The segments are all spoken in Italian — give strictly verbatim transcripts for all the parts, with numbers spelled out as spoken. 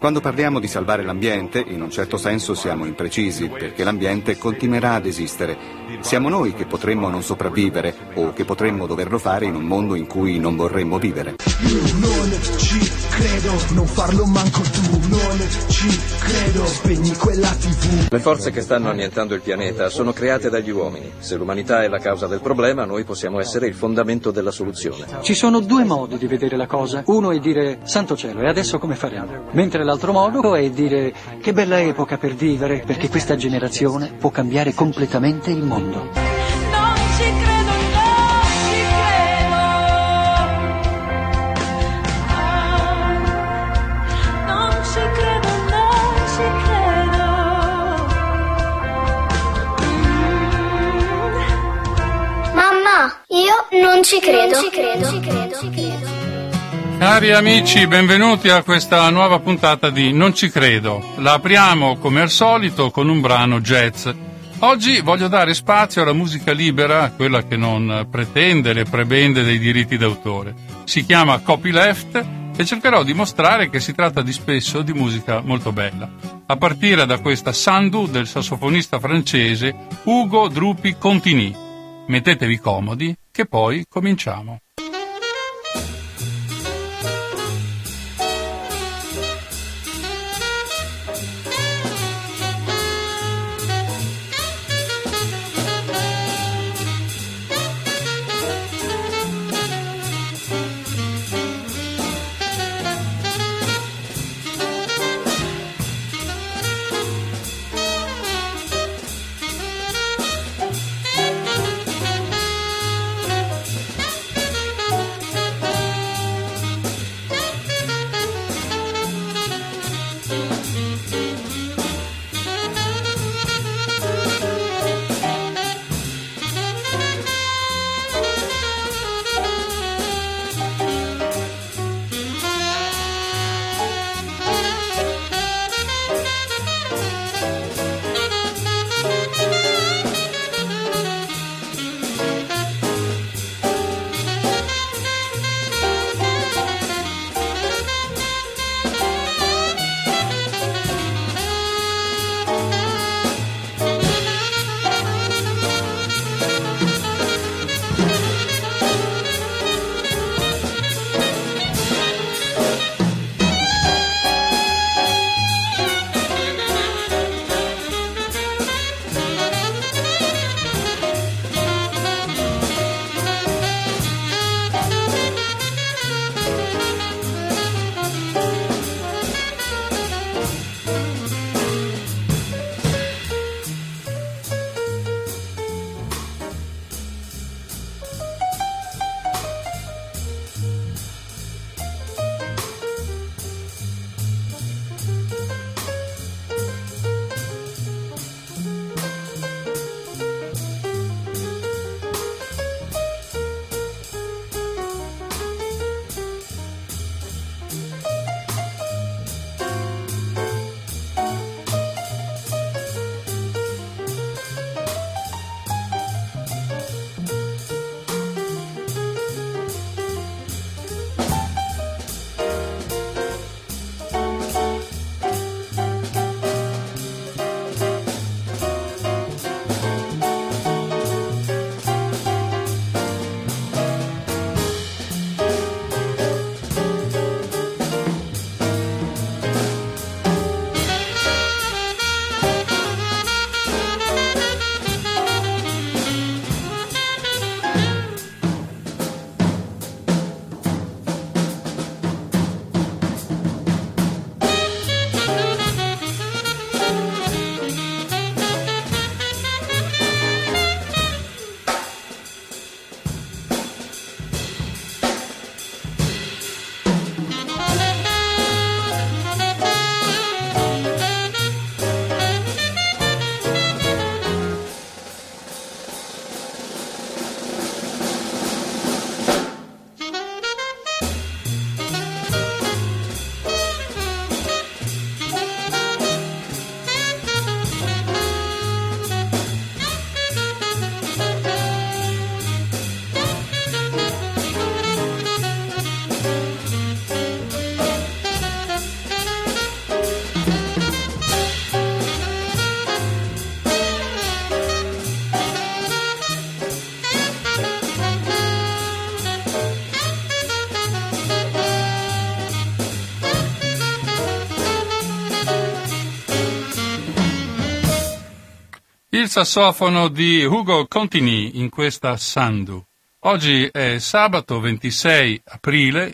Quando parliamo di salvare l'ambiente, in un certo senso siamo imprecisi, perché l'ambiente continuerà ad esistere. Siamo noi che potremmo non sopravvivere o che potremmo doverlo fare in un mondo in cui non vorremmo vivere. Io non ci credo, non farlo manco tu, non ci credo, spegni quella tivù. Le forze che stanno annientando il pianeta sono create dagli uomini. Se l'umanità è la causa del problema, noi possiamo essere il fondamento della soluzione. Ci sono due modi di vedere la cosa. Uno è dire, santo cielo, e adesso come faremo? Mentre l'altro modo è dire, che bella epoca per vivere, perché questa generazione può cambiare completamente il mondo. Non ci credo, non ci credo. Ah, non ci credo, non ci credo. Mm. Mamma, io non ci credo. Non ci credo. Non ci credo. Cari amici, benvenuti a questa nuova puntata di Non ci credo. La apriamo come al solito con un brano jazz. Oggi voglio dare spazio alla musica libera, quella che non pretende le prebende dei diritti d'autore. Si chiama copyleft e cercherò di mostrare che si tratta di spesso di musica molto bella. A partire da questa Sandu del sassofonista francese Ugo Drupi-Contigny. Mettetevi comodi che poi cominciamo. Il sassofono di Ugo Contini in questa Sandu. Oggi è sabato ventisei aprile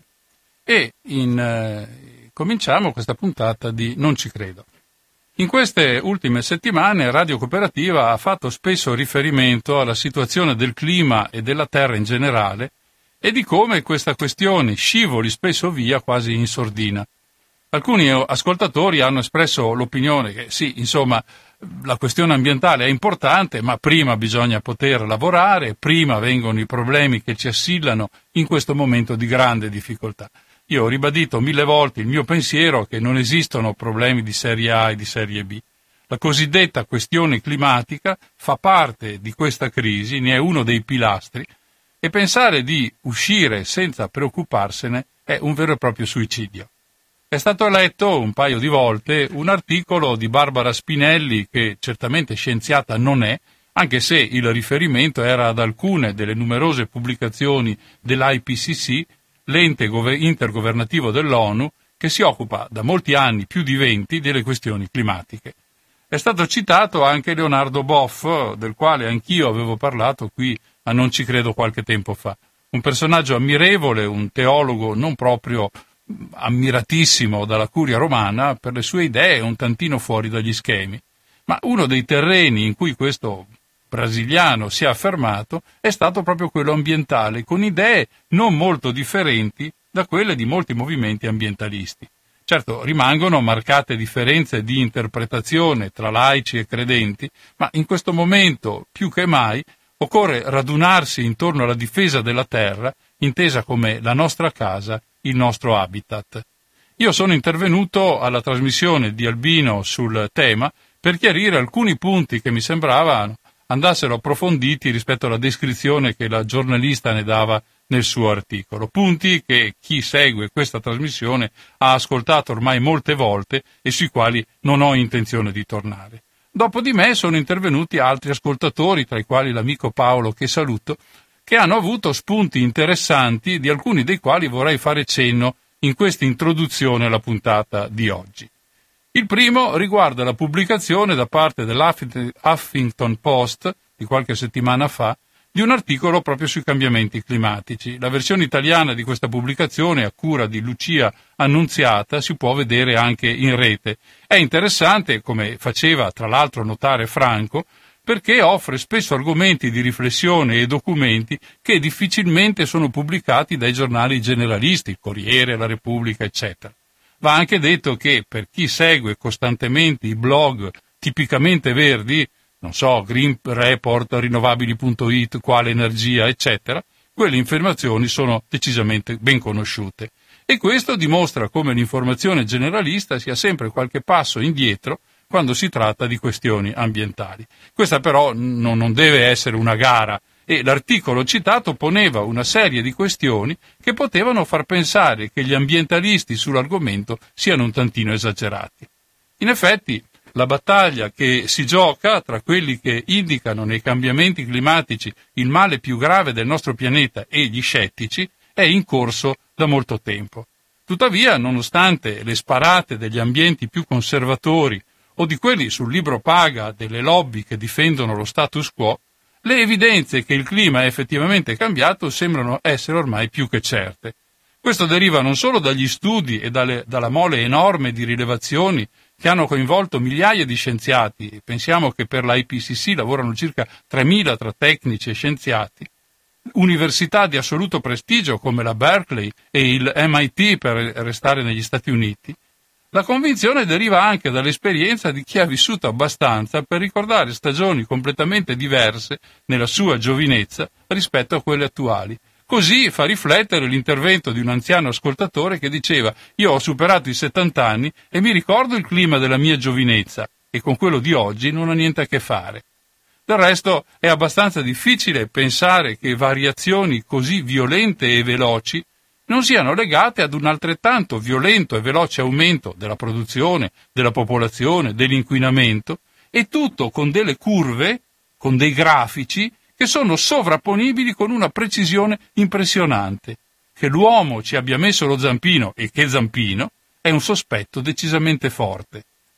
e in, eh, cominciamo questa puntata di Non ci credo. In queste ultime settimane Radio Cooperativa ha fatto spesso riferimento alla situazione del clima e della terra in generale e di come questa questione scivoli spesso via quasi in sordina. Alcuni ascoltatori hanno espresso l'opinione che sì, insomma, la questione ambientale è importante, ma prima bisogna poter lavorare, prima vengono i problemi che ci assillano in questo momento di grande difficoltà. Io ho ribadito mille volte il mio pensiero che non esistono problemi di serie A e di serie B. La cosiddetta questione climatica fa parte di questa crisi, ne è uno dei pilastri, e pensare di uscire senza preoccuparsene è un vero e proprio suicidio. È stato letto un paio di volte un articolo di Barbara Spinelli che certamente scienziata non è, anche se il riferimento era ad alcune delle numerose pubblicazioni dell'I P C C, l'ente intergovernativo dell'ONU, che si occupa da molti anni, più di venti, delle questioni climatiche. È stato citato anche Leonardo Boff, del quale anch'io avevo parlato qui a Non ci credo qualche tempo fa. Un personaggio ammirevole, un teologo non proprio ammiratissimo dalla curia romana per le sue idee un tantino fuori dagli schemi, ma uno dei terreni in cui questo brasiliano si è affermato è stato proprio quello ambientale, con idee non molto differenti da quelle di molti movimenti ambientalisti. Certo, rimangono marcate differenze di interpretazione tra laici e credenti, ma in questo momento, più che mai, occorre radunarsi intorno alla difesa della terra, intesa come la nostra casa, il nostro habitat. Io sono intervenuto alla trasmissione di Albino sul tema per chiarire alcuni punti che mi sembravano andassero approfonditi rispetto alla descrizione che la giornalista ne dava nel suo articolo. Punti che chi segue questa trasmissione ha ascoltato ormai molte volte e sui quali non ho intenzione di tornare. Dopo di me sono intervenuti altri ascoltatori, tra i quali l'amico Paolo, che saluto, che hanno avuto spunti interessanti, di alcuni dei quali vorrei fare cenno in questa introduzione alla puntata di oggi. Il primo riguarda la pubblicazione da parte dell'Huffington Post di qualche settimana fa di un articolo proprio sui cambiamenti climatici. La versione italiana di questa pubblicazione, a cura di Lucia Annunziata, si può vedere anche in rete. È interessante, come faceva tra l'altro notare Franco, perché offre spesso argomenti di riflessione e documenti che difficilmente sono pubblicati dai giornali generalisti, il Corriere, la Repubblica, eccetera. Va anche detto che per chi segue costantemente i blog tipicamente verdi, non so, Green Report, rinnovabili punto it, Quale Energia, eccetera, quelle informazioni sono decisamente ben conosciute. E questo dimostra come l'informazione generalista sia sempre qualche passo indietro quando si tratta di questioni ambientali. Questa però non, non deve essere una gara e l'articolo citato poneva una serie di questioni che potevano far pensare che gli ambientalisti sull'argomento siano un tantino esagerati. In effetti, la battaglia che si gioca tra quelli che indicano nei cambiamenti climatici il male più grave del nostro pianeta e gli scettici è in corso da molto tempo. Tuttavia, nonostante le sparate degli ambienti più conservatori o di quelli sul libro paga delle lobby che difendono lo status quo, le evidenze che il clima è effettivamente cambiato sembrano essere ormai più che certe. Questo deriva non solo dagli studi e dalle, dalla mole enorme di rilevazioni che hanno coinvolto migliaia di scienziati, pensiamo che per la I P C C lavorano circa tremila tra tecnici e scienziati, università di assoluto prestigio come la Berkeley e il M I T per restare negli Stati Uniti. La convinzione deriva anche dall'esperienza di chi ha vissuto abbastanza per ricordare stagioni completamente diverse nella sua giovinezza rispetto a quelle attuali. Così fa riflettere l'intervento di un anziano ascoltatore che diceva: io ho superato i settanta anni e mi ricordo il clima della mia giovinezza e con quello di oggi non ha niente a che fare. Del resto è abbastanza difficile pensare che variazioni così violente e veloci non siano legate ad un altrettanto violento e veloce aumento della produzione, della popolazione, dell'inquinamento, e tutto con delle curve, con dei grafici che sono sovrapponibili con una precisione impressionante. Che l'uomo ci abbia messo lo zampino, e che zampino, è un sospetto decisamente forte.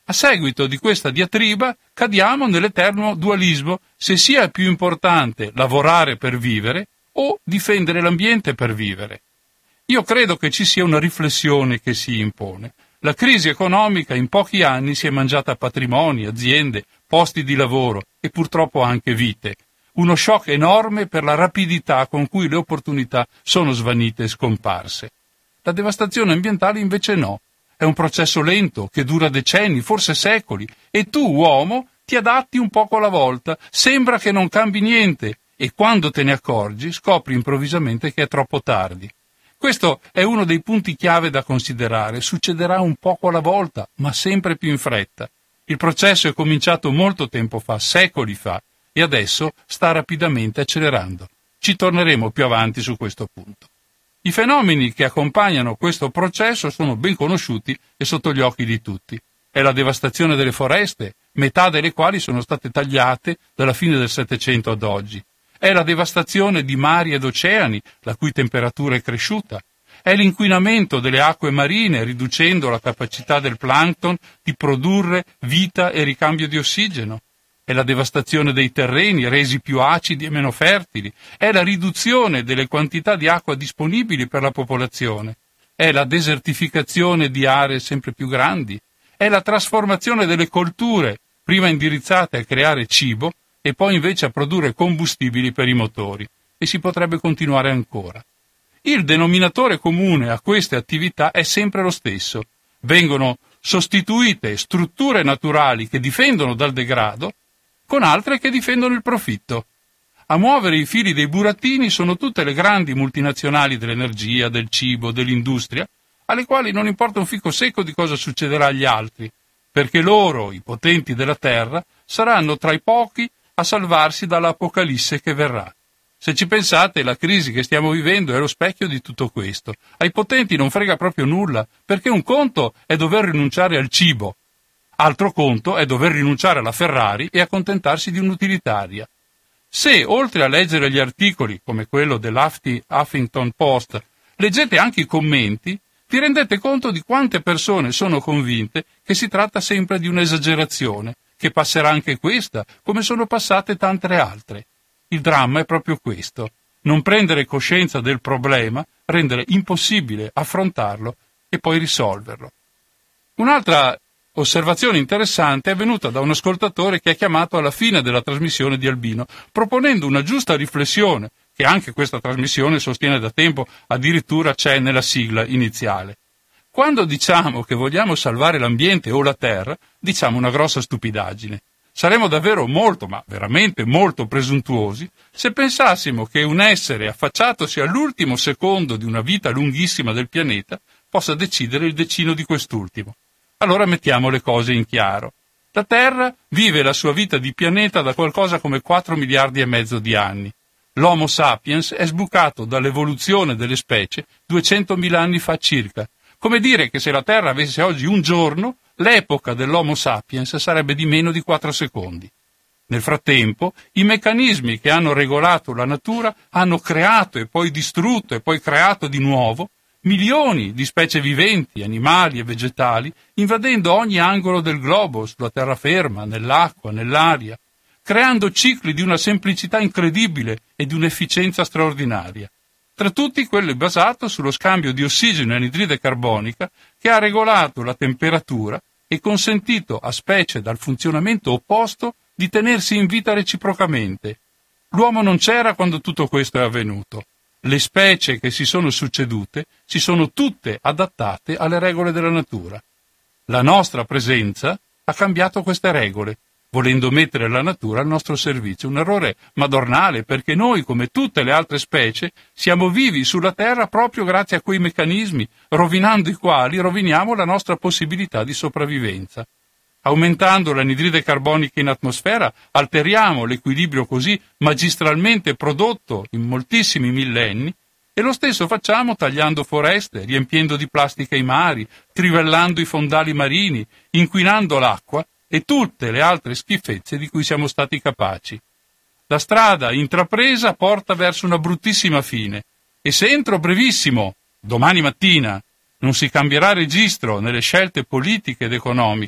A seguito di questa diatriba cadiamo nell'eterno dualismo se sia più importante lavorare per vivere o difendere l'ambiente per vivere. Io credo che ci sia una riflessione che si impone. La crisi economica in pochi anni si è mangiata patrimoni, aziende, posti di lavoro e purtroppo anche vite. Uno shock enorme per la rapidità con cui le opportunità sono svanite e scomparse. La devastazione ambientale invece no. È un processo lento che dura decenni, forse secoli, e tu, uomo, ti adatti un poco alla volta. Sembra che non cambi niente e quando te ne accorgi scopri improvvisamente che è troppo tardi. Questo è uno dei punti chiave da considerare. Succederà un poco alla volta, ma sempre più in fretta. Il processo è cominciato molto tempo fa, secoli fa, e adesso sta rapidamente accelerando. Ci torneremo più avanti su questo punto. I fenomeni che accompagnano questo processo sono ben conosciuti e sotto gli occhi di tutti. È la devastazione delle foreste, metà delle quali sono state tagliate dalla fine del Settecento ad oggi. È la devastazione di mari ed oceani, la cui temperatura è cresciuta. È l'inquinamento delle acque marine, riducendo la capacità del plancton di produrre vita e ricambio di ossigeno. È la devastazione dei terreni, resi più acidi e meno fertili. È la riduzione delle quantità di acqua disponibili per la popolazione. È la desertificazione di aree sempre più grandi. È la trasformazione delle colture, prima indirizzate a creare cibo e poi invece a produrre combustibili per i motori. E si potrebbe continuare ancora. Il denominatore comune a queste attività è sempre lo stesso. Vengono sostituite strutture naturali che difendono dal degrado con altre che difendono il profitto. A muovere i fili dei burattini sono tutte le grandi multinazionali dell'energia, del cibo, dell'industria, alle quali non importa un fico secco di cosa succederà agli altri, perché loro, i potenti della terra, saranno tra i pochi a salvarsi dall'apocalisse che verrà. Se ci pensate, la crisi che stiamo vivendo è lo specchio di tutto questo. Ai potenti non frega proprio nulla, perché un conto è dover rinunciare al cibo, altro conto è dover rinunciare alla Ferrari e accontentarsi di un'utilitaria. Se, oltre a leggere gli articoli, come quello dell'Huffington Post, leggete anche i commenti, vi rendete conto di quante persone sono convinte che si tratta sempre di un'esagerazione, che passerà anche questa, come sono passate tante altre. Il dramma è proprio questo: non prendere coscienza del problema, rendere impossibile affrontarlo e poi risolverlo. Un'altra osservazione interessante è venuta da un ascoltatore che ha chiamato alla fine della trasmissione di Albino, proponendo una giusta riflessione, che anche questa trasmissione sostiene da tempo, addirittura c'è nella sigla iniziale. Quando diciamo che vogliamo salvare l'ambiente o la terra, diciamo una grossa stupidaggine. Saremmo davvero molto, ma veramente molto presuntuosi se pensassimo che un essere affacciatosi all'ultimo secondo di una vita lunghissima del pianeta possa decidere il destino di quest'ultimo. Allora mettiamo le cose in chiaro. La Terra vive la sua vita di pianeta da qualcosa come quattro miliardi e mezzo di anni. L'Homo sapiens è sbucato dall'evoluzione delle specie duecentomila anni fa circa. Come dire che se la Terra avesse oggi un giorno, l'epoca dell'Homo sapiens sarebbe di meno di quattro secondi. Nel frattempo, i meccanismi che hanno regolato la natura hanno creato e poi distrutto e poi creato di nuovo milioni di specie viventi, animali e vegetali, invadendo ogni angolo del globo, sulla terraferma, nell'acqua, nell'aria, creando cicli di una semplicità incredibile e di un'efficienza straordinaria. Tra tutti quello basato sullo scambio di ossigeno e anidride carbonica che ha regolato la temperatura e consentito a specie dal funzionamento opposto di tenersi in vita reciprocamente. L'uomo non c'era quando tutto questo è avvenuto. Le specie che si sono succedute si sono tutte adattate alle regole della natura. La nostra presenza ha cambiato queste regole, volendo mettere la natura al nostro servizio. Un errore madornale, perché noi, come tutte le altre specie, siamo vivi sulla Terra proprio grazie a quei meccanismi, rovinando i quali roviniamo la nostra possibilità di sopravvivenza. Aumentando l'anidride carbonica in atmosfera, alteriamo l'equilibrio così magistralmente prodotto in moltissimi millenni, e lo stesso facciamo tagliando foreste, riempiendo di plastica i mari, trivellando i fondali marini, inquinando l'acqua e tutte le altre schifezze di cui siamo stati capaci. La strada intrapresa porta verso una bruttissima fine, e se entro brevissimo, domani mattina, non si cambierà registro nelle scelte politiche ed economiche,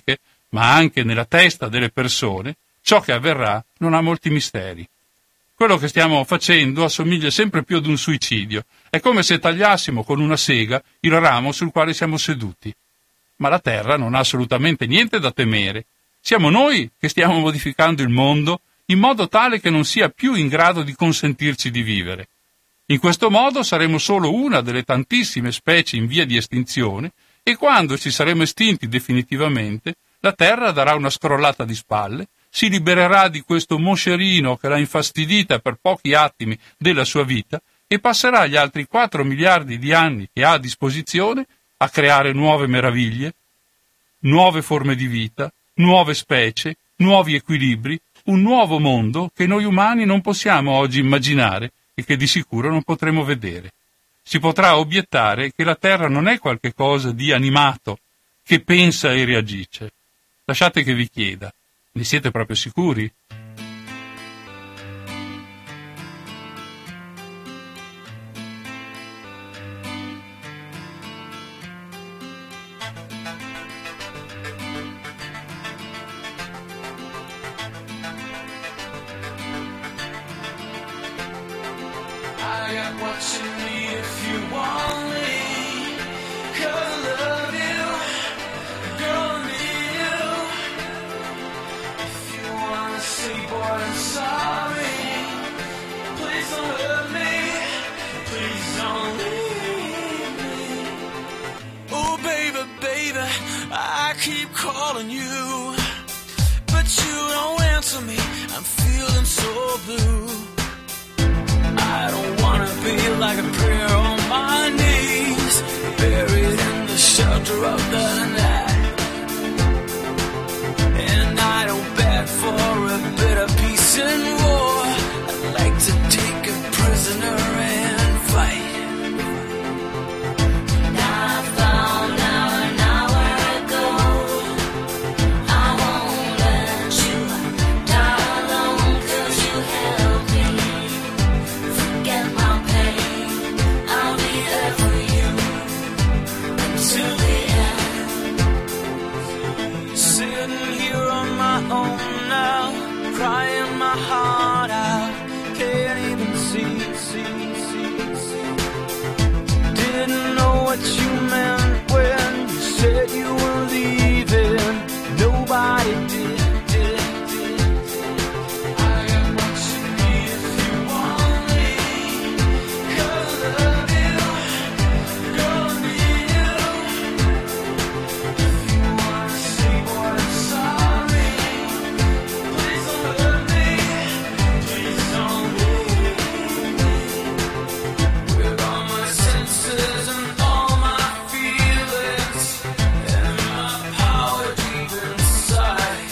ma anche nella testa delle persone, ciò che avverrà non ha molti misteri. Quello che stiamo facendo assomiglia sempre più ad un suicidio. È come se tagliassimo con una sega il ramo sul quale siamo seduti. Ma la Terra non ha assolutamente niente da temere. Siamo noi che stiamo modificando il mondo in modo tale che non sia più in grado di consentirci di vivere. In questo modo saremo solo una delle tantissime specie in via di estinzione e quando ci saremo estinti definitivamente, la Terra darà una scrollata di spalle, si libererà di questo moscerino che l'ha infastidita per pochi attimi della sua vita e passerà gli altri quattro miliardi di anni che ha a disposizione a creare nuove meraviglie, nuove forme di vita, nuove specie, nuovi equilibri, un nuovo mondo che noi umani non possiamo oggi immaginare e che di sicuro non potremo vedere. Si potrà obiettare che la Terra non è qualche cosa di animato che pensa e reagisce. Lasciate che vi chieda, ne siete proprio sicuri? Inside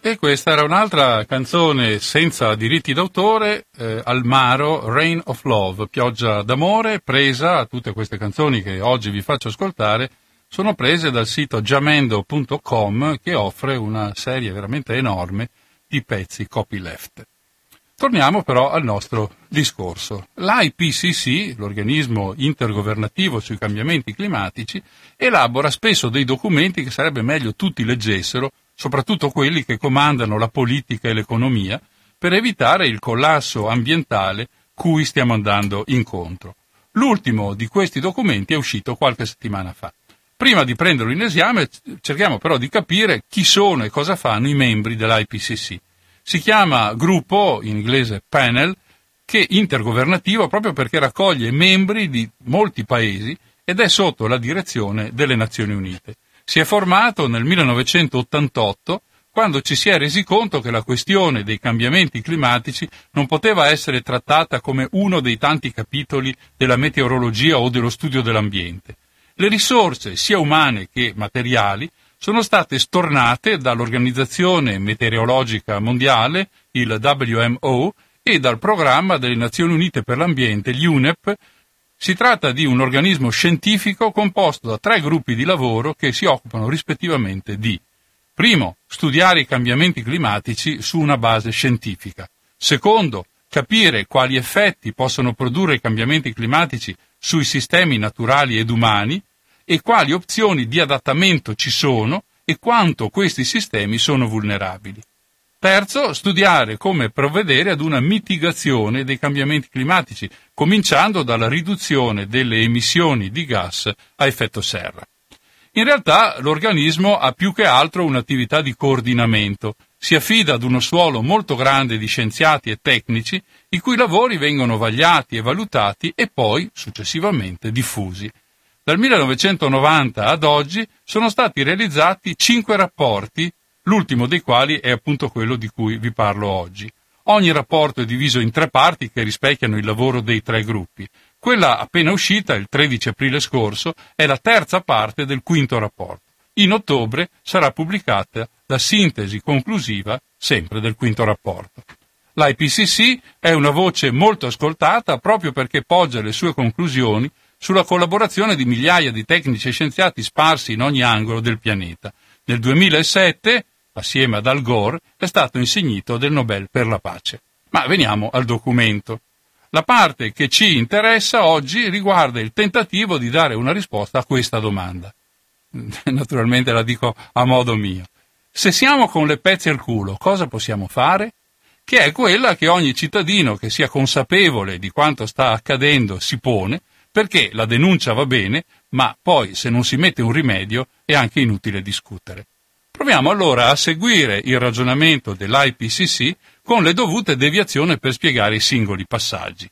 E questa era un'altra canzone senza diritti d'autore, eh, Almaro, Rain of Love, Pioggia d'amore, presa, tutte queste canzoni che oggi vi faccio ascoltare, sono prese dal sito jamendo punto com che offre una serie veramente enorme di pezzi copyleft. Torniamo però al nostro discorso. L'I P C C, l'organismo intergovernativo sui cambiamenti climatici, elabora spesso dei documenti che sarebbe meglio tutti leggessero, soprattutto quelli che comandano la politica e l'economia, per evitare il collasso ambientale cui stiamo andando incontro. L'ultimo di questi documenti è uscito qualche settimana fa. Prima di prenderlo in esame, cerchiamo però di capire chi sono e cosa fanno i membri dell'I P C C. Si chiama gruppo, in inglese panel, che è intergovernativo proprio perché raccoglie membri di molti paesi ed è sotto la direzione delle Nazioni Unite. Si è formato nel millenovecentottantotto, quando ci si è resi conto che la questione dei cambiamenti climatici non poteva essere trattata come uno dei tanti capitoli della meteorologia o dello studio dell'ambiente. Le risorse, sia umane che materiali, sono state stornate dall'Organizzazione Meteorologica Mondiale, il W M O, e dal Programma delle Nazioni Unite per l'Ambiente, l'U N E P. Si tratta di un organismo scientifico composto da tre gruppi di lavoro che si occupano rispettivamente di: primo, studiare i cambiamenti climatici su una base scientifica; secondo, capire quali effetti possono produrre i cambiamenti climatici sui sistemi naturali ed umani e quali opzioni di adattamento ci sono e quanto questi sistemi sono vulnerabili; terzo, studiare come provvedere ad una mitigazione dei cambiamenti climatici, cominciando dalla riduzione delle emissioni di gas a effetto serra. In realtà l'organismo ha più che altro un'attività di coordinamento, si affida ad uno suolo molto grande di scienziati e tecnici, i cui lavori vengono vagliati e valutati e poi, successivamente, diffusi. Dal millenovecentonovanta ad oggi sono stati realizzati cinque rapporti, l'ultimo dei quali è appunto quello di cui vi parlo oggi. Ogni rapporto è diviso in tre parti che rispecchiano il lavoro dei tre gruppi. Quella appena uscita, il tredici aprile scorso, è la terza parte del quinto rapporto. In ottobre sarà pubblicata la sintesi conclusiva sempre del quinto rapporto. L'I P C C è una voce molto ascoltata proprio perché poggia le sue conclusioni sulla collaborazione di migliaia di tecnici e scienziati sparsi in ogni angolo del pianeta. Nel duemilasette, assieme ad Al Gore, è stato insignito del Nobel per la pace. Ma veniamo al documento. La parte che ci interessa oggi riguarda il tentativo di dare una risposta a questa domanda. Naturalmente la dico a modo mio. Se siamo con le pezze al culo, cosa possiamo fare? Che è quella che ogni cittadino che sia consapevole di quanto sta accadendo si pone, perché la denuncia va bene, ma poi se non si mette un rimedio è anche inutile discutere. Proviamo allora a seguire il ragionamento dell'I P C C con le dovute deviazioni per spiegare i singoli passaggi.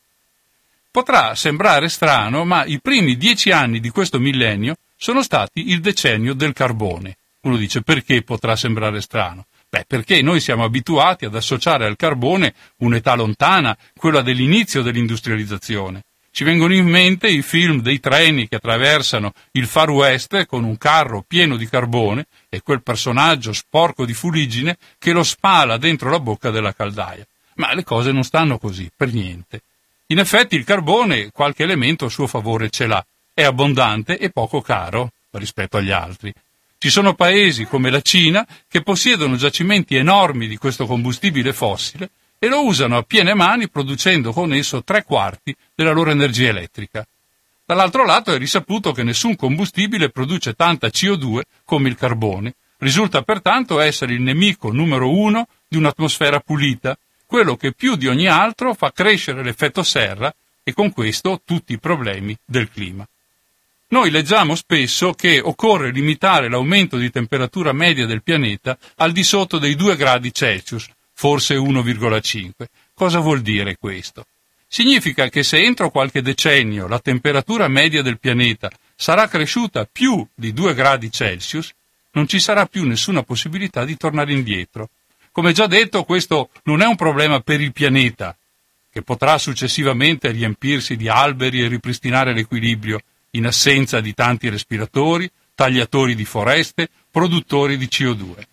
Potrà sembrare strano, ma i primi dieci anni di questo millennio sono stati il decennio del carbone. Uno dice: perché potrà sembrare strano? Beh, perché noi siamo abituati ad associare al carbone un'età lontana, quella dell'inizio dell'industrializzazione. Ci vengono in mente i film dei treni che attraversano il Far West con un carro pieno di carbone e quel personaggio sporco di fuliggine che lo spala dentro la bocca della caldaia. Ma le cose non stanno così, per niente. In effetti il carbone qualche elemento a suo favore ce l'ha. È abbondante e poco caro rispetto agli altri. Ci sono paesi come la Cina che possiedono giacimenti enormi di questo combustibile fossile e lo usano a piene mani producendo con esso tre quarti della loro energia elettrica. Dall'altro lato è risaputo che nessun combustibile produce tanta C O due come il carbone. Risulta pertanto essere il nemico numero uno di un'atmosfera pulita, quello che più di ogni altro fa crescere l'effetto serra e con questo tutti i problemi del clima. Noi leggiamo spesso che occorre limitare l'aumento di temperatura media del pianeta al di sotto dei due gradi Celsius, forse uno virgola cinque. Cosa vuol dire questo? Significa che se entro qualche decennio la temperatura media del pianeta sarà cresciuta più di due gradi Celsius, non ci sarà più nessuna possibilità di tornare indietro. Come già detto, questo non è un problema per il pianeta, che potrà successivamente riempirsi di alberi e ripristinare l'equilibrio in assenza di tanti respiratori, tagliatori di foreste, produttori di C O due.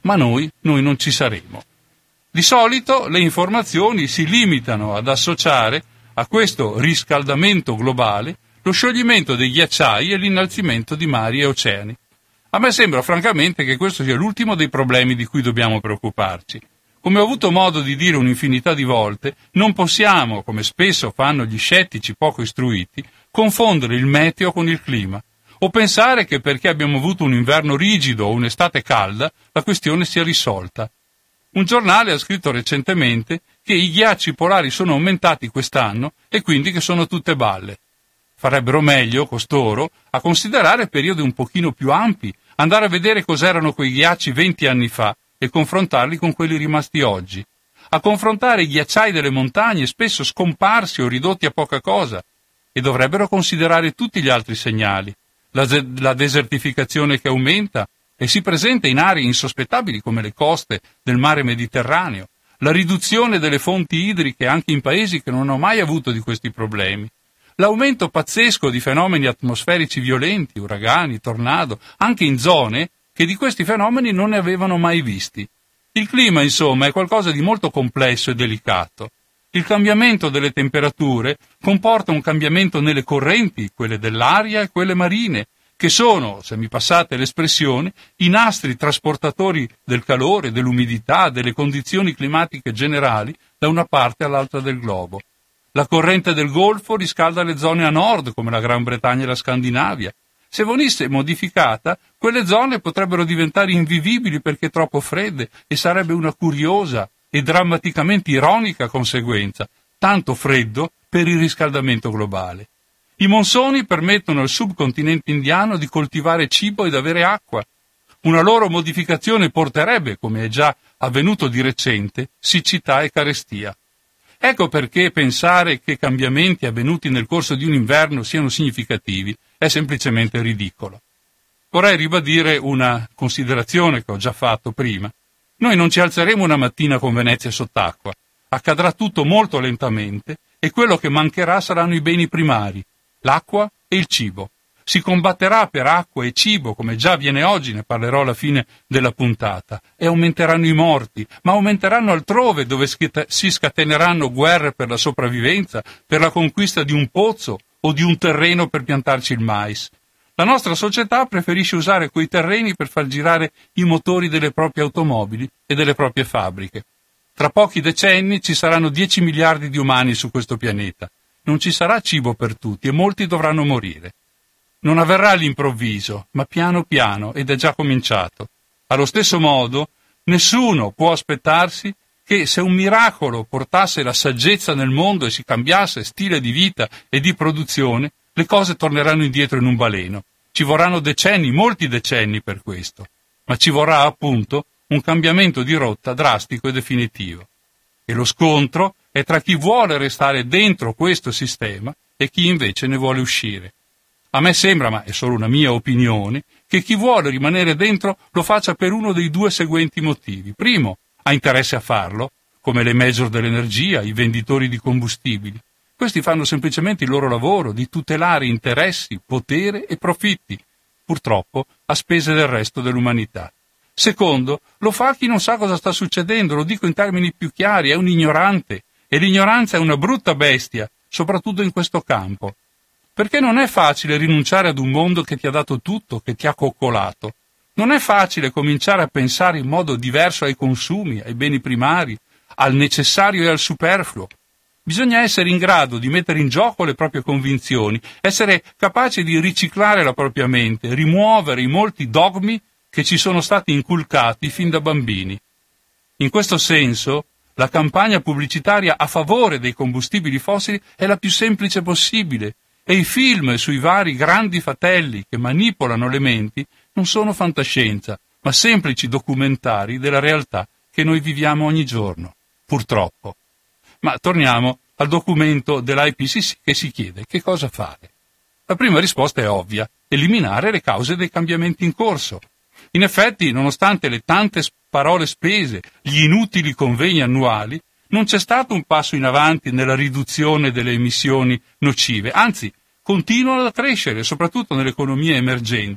ma noi, noi non ci saremo. Di solito le informazioni si limitano ad associare a questo riscaldamento globale lo scioglimento dei ghiacciai e l'innalzimento di mari e oceani. A me sembra francamente che questo sia l'ultimo dei problemi di cui dobbiamo preoccuparci. Come ho avuto modo di dire un'infinità di volte, non possiamo, come spesso fanno gli scettici poco istruiti, confondere il meteo con il clima, o pensare che perché abbiamo avuto un inverno rigido o un'estate calda, la questione sia risolta. Un giornale ha scritto recentemente che i ghiacci polari sono aumentati quest'anno e quindi che sono tutte balle. Farebbero meglio, costoro, a considerare periodi un pochino più ampi, andare a vedere cos'erano quei ghiacci venti anni fa e confrontarli con quelli rimasti oggi, a confrontare i ghiacciai delle montagne spesso scomparsi o ridotti a poca cosa, e dovrebbero considerare tutti gli altri segnali, la, la desertificazione che aumenta e si presenta in aree insospettabili come le coste del mare Mediterraneo, la riduzione delle fonti idriche anche in paesi che non hanno mai avuto di questi problemi, l'aumento pazzesco di fenomeni atmosferici violenti, uragani, tornado, anche in zone che di questi fenomeni non ne avevano mai visti. Il clima, insomma, è qualcosa di molto complesso e delicato. Il cambiamento delle temperature comporta un cambiamento nelle correnti, quelle dell'aria e quelle marine, che sono, se mi passate l'espressione, i nastri trasportatori del calore, dell'umidità, delle condizioni climatiche generali da una parte all'altra del globo. La corrente del Golfo riscalda le zone a nord, come la Gran Bretagna e la Scandinavia. Se venisse modificata, quelle zone potrebbero diventare invivibili perché troppo fredde e sarebbe una curiosa e drammaticamente ironica conseguenza, tanto freddo per il riscaldamento globale. I monsoni permettono al subcontinente indiano di coltivare cibo ed avere acqua. Una loro modificazione porterebbe, come è già avvenuto di recente, siccità e carestia. Ecco perché pensare che cambiamenti avvenuti nel corso di un inverno siano significativi è semplicemente ridicolo. Vorrei ribadire una considerazione che ho già fatto prima. Noi non ci alzeremo una mattina con Venezia sott'acqua. Accadrà tutto molto lentamente e quello che mancherà saranno i beni primari, l'acqua e il cibo. Si combatterà per acqua e cibo, come già avviene oggi, ne parlerò alla fine della puntata, e aumenteranno i morti, ma aumenteranno altrove dove si scateneranno guerre per la sopravvivenza, per la conquista di un pozzo o di un terreno per piantarci il mais. La nostra società preferisce usare quei terreni per far girare i motori delle proprie automobili e delle proprie fabbriche. Tra pochi decenni ci saranno dieci miliardi di umani su questo pianeta. Non ci sarà cibo per tutti e molti dovranno morire. Non avverrà all'improvviso, ma piano piano, ed è già cominciato. Allo stesso modo, nessuno può aspettarsi che se un miracolo portasse la saggezza nel mondo e si cambiasse stile di vita e di produzione, le cose torneranno indietro in un baleno. Ci vorranno decenni, molti decenni per questo, ma ci vorrà appunto un cambiamento di rotta drastico e definitivo. E lo scontro è tra chi vuole restare dentro questo sistema e chi invece ne vuole uscire. A me sembra, ma è solo una mia opinione, che chi vuole rimanere dentro lo faccia per uno dei due seguenti motivi. Primo, ha interesse a farlo, come le major dell'energia, i venditori di combustibili. Questi fanno semplicemente il loro lavoro di tutelare interessi, potere e profitti, purtroppo a spese del resto dell'umanità. Secondo, lo fa chi non sa cosa sta succedendo, lo dico in termini più chiari, è un ignorante, e l'ignoranza è una brutta bestia, soprattutto in questo campo. Perché non è facile rinunciare ad un mondo che ti ha dato tutto, che ti ha coccolato. Non è facile cominciare a pensare in modo diverso ai consumi, ai beni primari, al necessario e al superfluo. Bisogna essere in grado di mettere in gioco le proprie convinzioni, essere capaci di riciclare la propria mente, rimuovere i molti dogmi che ci sono stati inculcati fin da bambini. In questo senso, la campagna pubblicitaria a favore dei combustibili fossili è la più semplice possibile, e i film sui vari grandi fratelli che manipolano le menti non sono fantascienza, ma semplici documentari della realtà che noi viviamo ogni giorno, purtroppo. Ma torniamo al documento dell'I P C C che si chiede che cosa fare. La prima risposta è ovvia: eliminare le cause dei cambiamenti in corso. In effetti, nonostante le tante parole spese, gli inutili convegni annuali, non c'è stato un passo in avanti nella riduzione delle emissioni nocive, anzi, continuano a crescere, soprattutto nelle economie emergenti,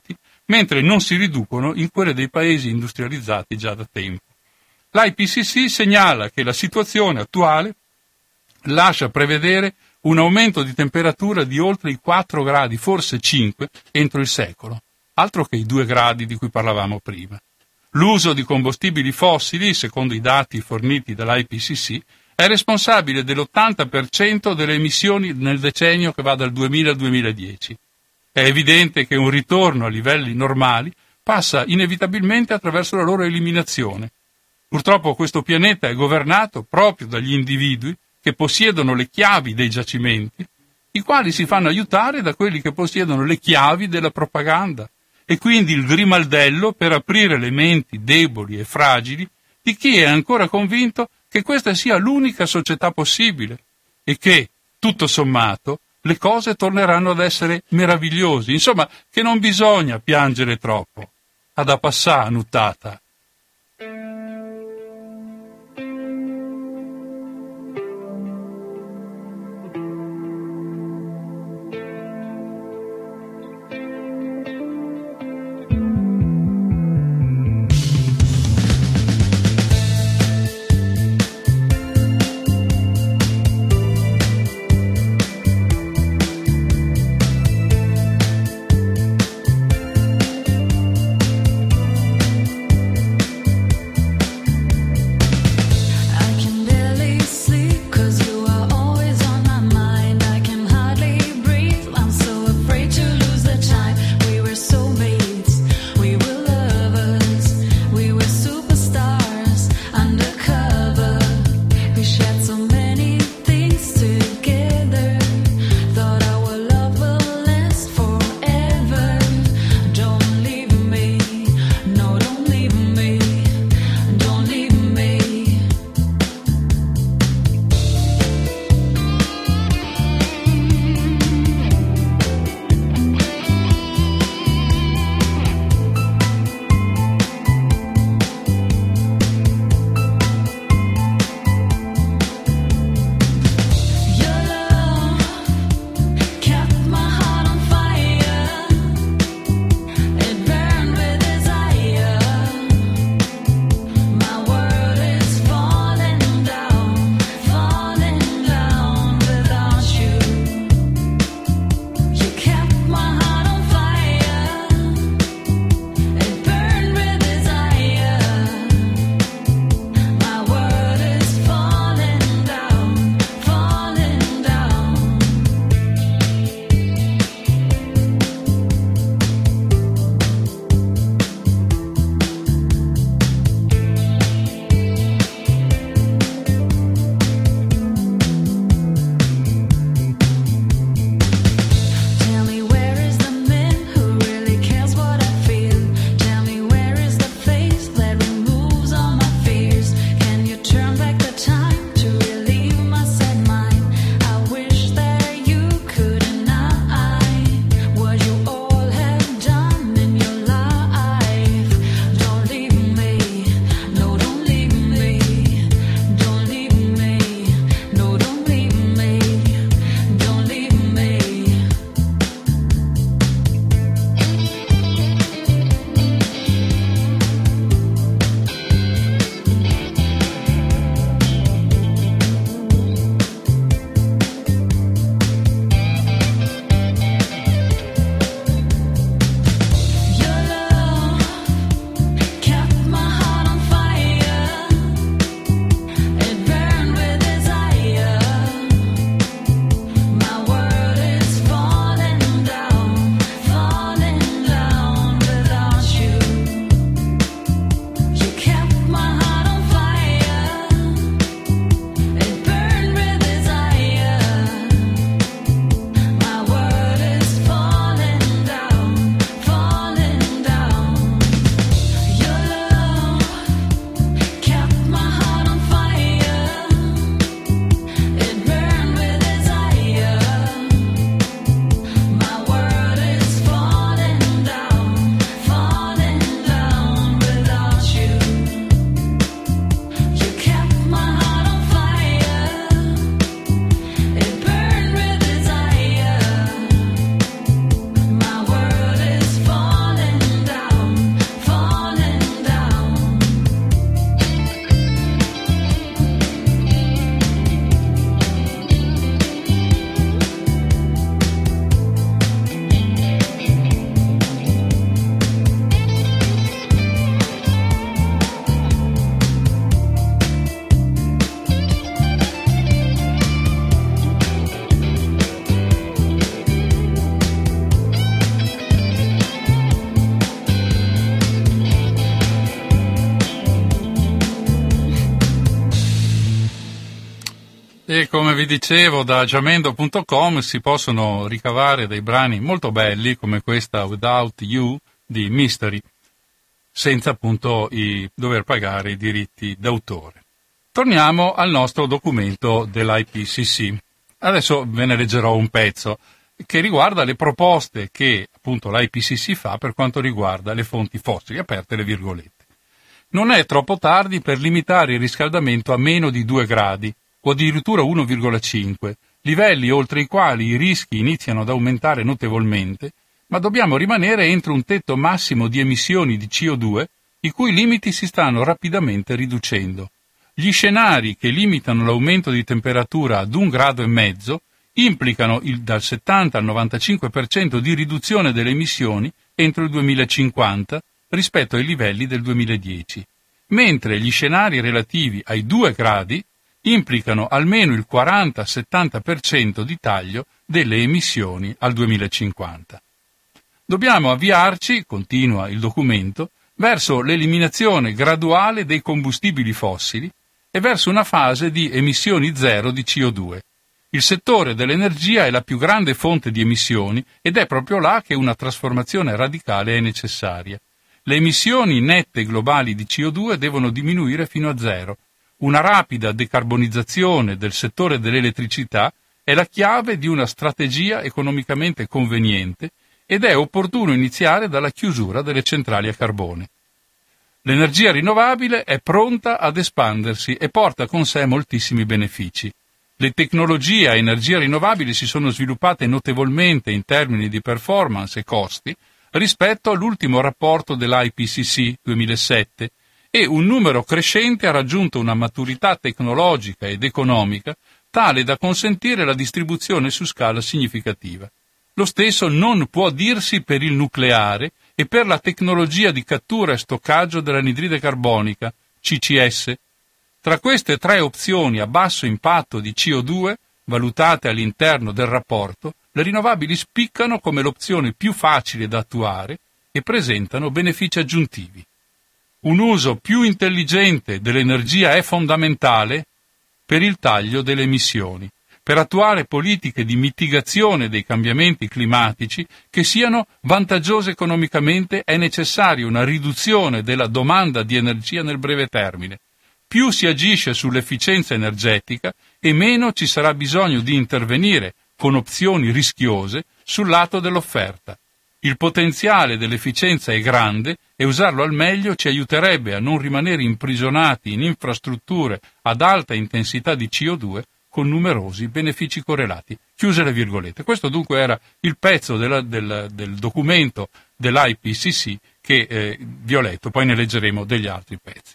mentre non si riducono in quelle dei paesi industrializzati già da tempo. L'I P C C segnala che la situazione attuale lascia prevedere un aumento di temperatura di oltre i quattro gradi, forse cinque, entro il secolo, altro che i due gradi di cui parlavamo prima. L'uso di combustibili fossili, secondo i dati forniti dall'I P C C, è responsabile dell'ottanta per cento delle emissioni nel decennio che va dal duemila al duemiladieci. È evidente che un ritorno a livelli normali passa inevitabilmente attraverso la loro eliminazione. Purtroppo questo pianeta è governato proprio dagli individui che possiedono le chiavi dei giacimenti, i quali si fanno aiutare da quelli che possiedono le chiavi della propaganda, e quindi il grimaldello per aprire le menti deboli e fragili di chi è ancora convinto che questa sia l'unica società possibile e che, tutto sommato, le cose torneranno ad essere meravigliose. Insomma, che non bisogna piangere troppo. Ad a passà, nuttata. E come vi dicevo, da jamendo punto com si possono ricavare dei brani molto belli come questa Without You di Mystery, senza appunto i, dover pagare i diritti d'autore. Torniamo al nostro documento dell'I P C C. Adesso ve ne leggerò un pezzo che riguarda le proposte che appunto l'I P C C fa per quanto riguarda le fonti fossili, aperte le virgolette. Non è troppo tardi per limitare il riscaldamento a meno di due gradi o addirittura uno virgola cinque, livelli oltre i quali i rischi iniziano ad aumentare notevolmente, ma dobbiamo rimanere entro un tetto massimo di emissioni di C O due, i cui limiti si stanno rapidamente riducendo. Gli scenari che limitano l'aumento di temperatura ad un grado e mezzo implicano il dal settanta al novantacinque per cento di riduzione delle emissioni entro il duemilacinquanta rispetto ai livelli del duemiladieci, mentre gli scenari relativi ai due gradi implicano almeno il quaranta settanta per cento di taglio delle emissioni al duemilacinquanta. Dobbiamo avviarci, continua il documento, verso l'eliminazione graduale dei combustibili fossili e verso una fase di emissioni zero di C O due. Il settore dell'energia è la più grande fonte di emissioni ed è proprio là che una trasformazione radicale è necessaria. Le emissioni nette globali di C O due devono diminuire fino a zero. Una rapida decarbonizzazione del settore dell'elettricità è la chiave di una strategia economicamente conveniente ed è opportuno iniziare dalla chiusura delle centrali a carbone. L'energia rinnovabile è pronta ad espandersi e porta con sé moltissimi benefici. Le tecnologie a energia rinnovabile si sono sviluppate notevolmente in termini di performance e costi rispetto all'ultimo rapporto dell'I P C C duemilasette e un numero crescente ha raggiunto una maturità tecnologica ed economica tale da consentire la distribuzione su scala significativa. Lo stesso non può dirsi per il nucleare e per la tecnologia di cattura e stoccaggio dell'anidride carbonica, C C S. Tra queste tre opzioni a basso impatto di C O due, valutate all'interno del rapporto, le rinnovabili spiccano come l'opzione più facile da attuare e presentano benefici aggiuntivi. Un uso più intelligente dell'energia è fondamentale per il taglio delle emissioni, per attuare politiche di mitigazione dei cambiamenti climatici che siano vantaggiose economicamente è necessaria una riduzione della domanda di energia nel breve termine. Più si agisce sull'efficienza energetica e meno ci sarà bisogno di intervenire con opzioni rischiose sul lato dell'offerta. Il potenziale dell'efficienza è grande e usarlo al meglio ci aiuterebbe a non rimanere imprigionati in infrastrutture ad alta intensità di C O due con numerosi benefici correlati. Chiuse le virgolette. Questo dunque era il pezzo della, del, del documento dell'I P C C che eh, vi ho letto, poi ne leggeremo degli altri pezzi.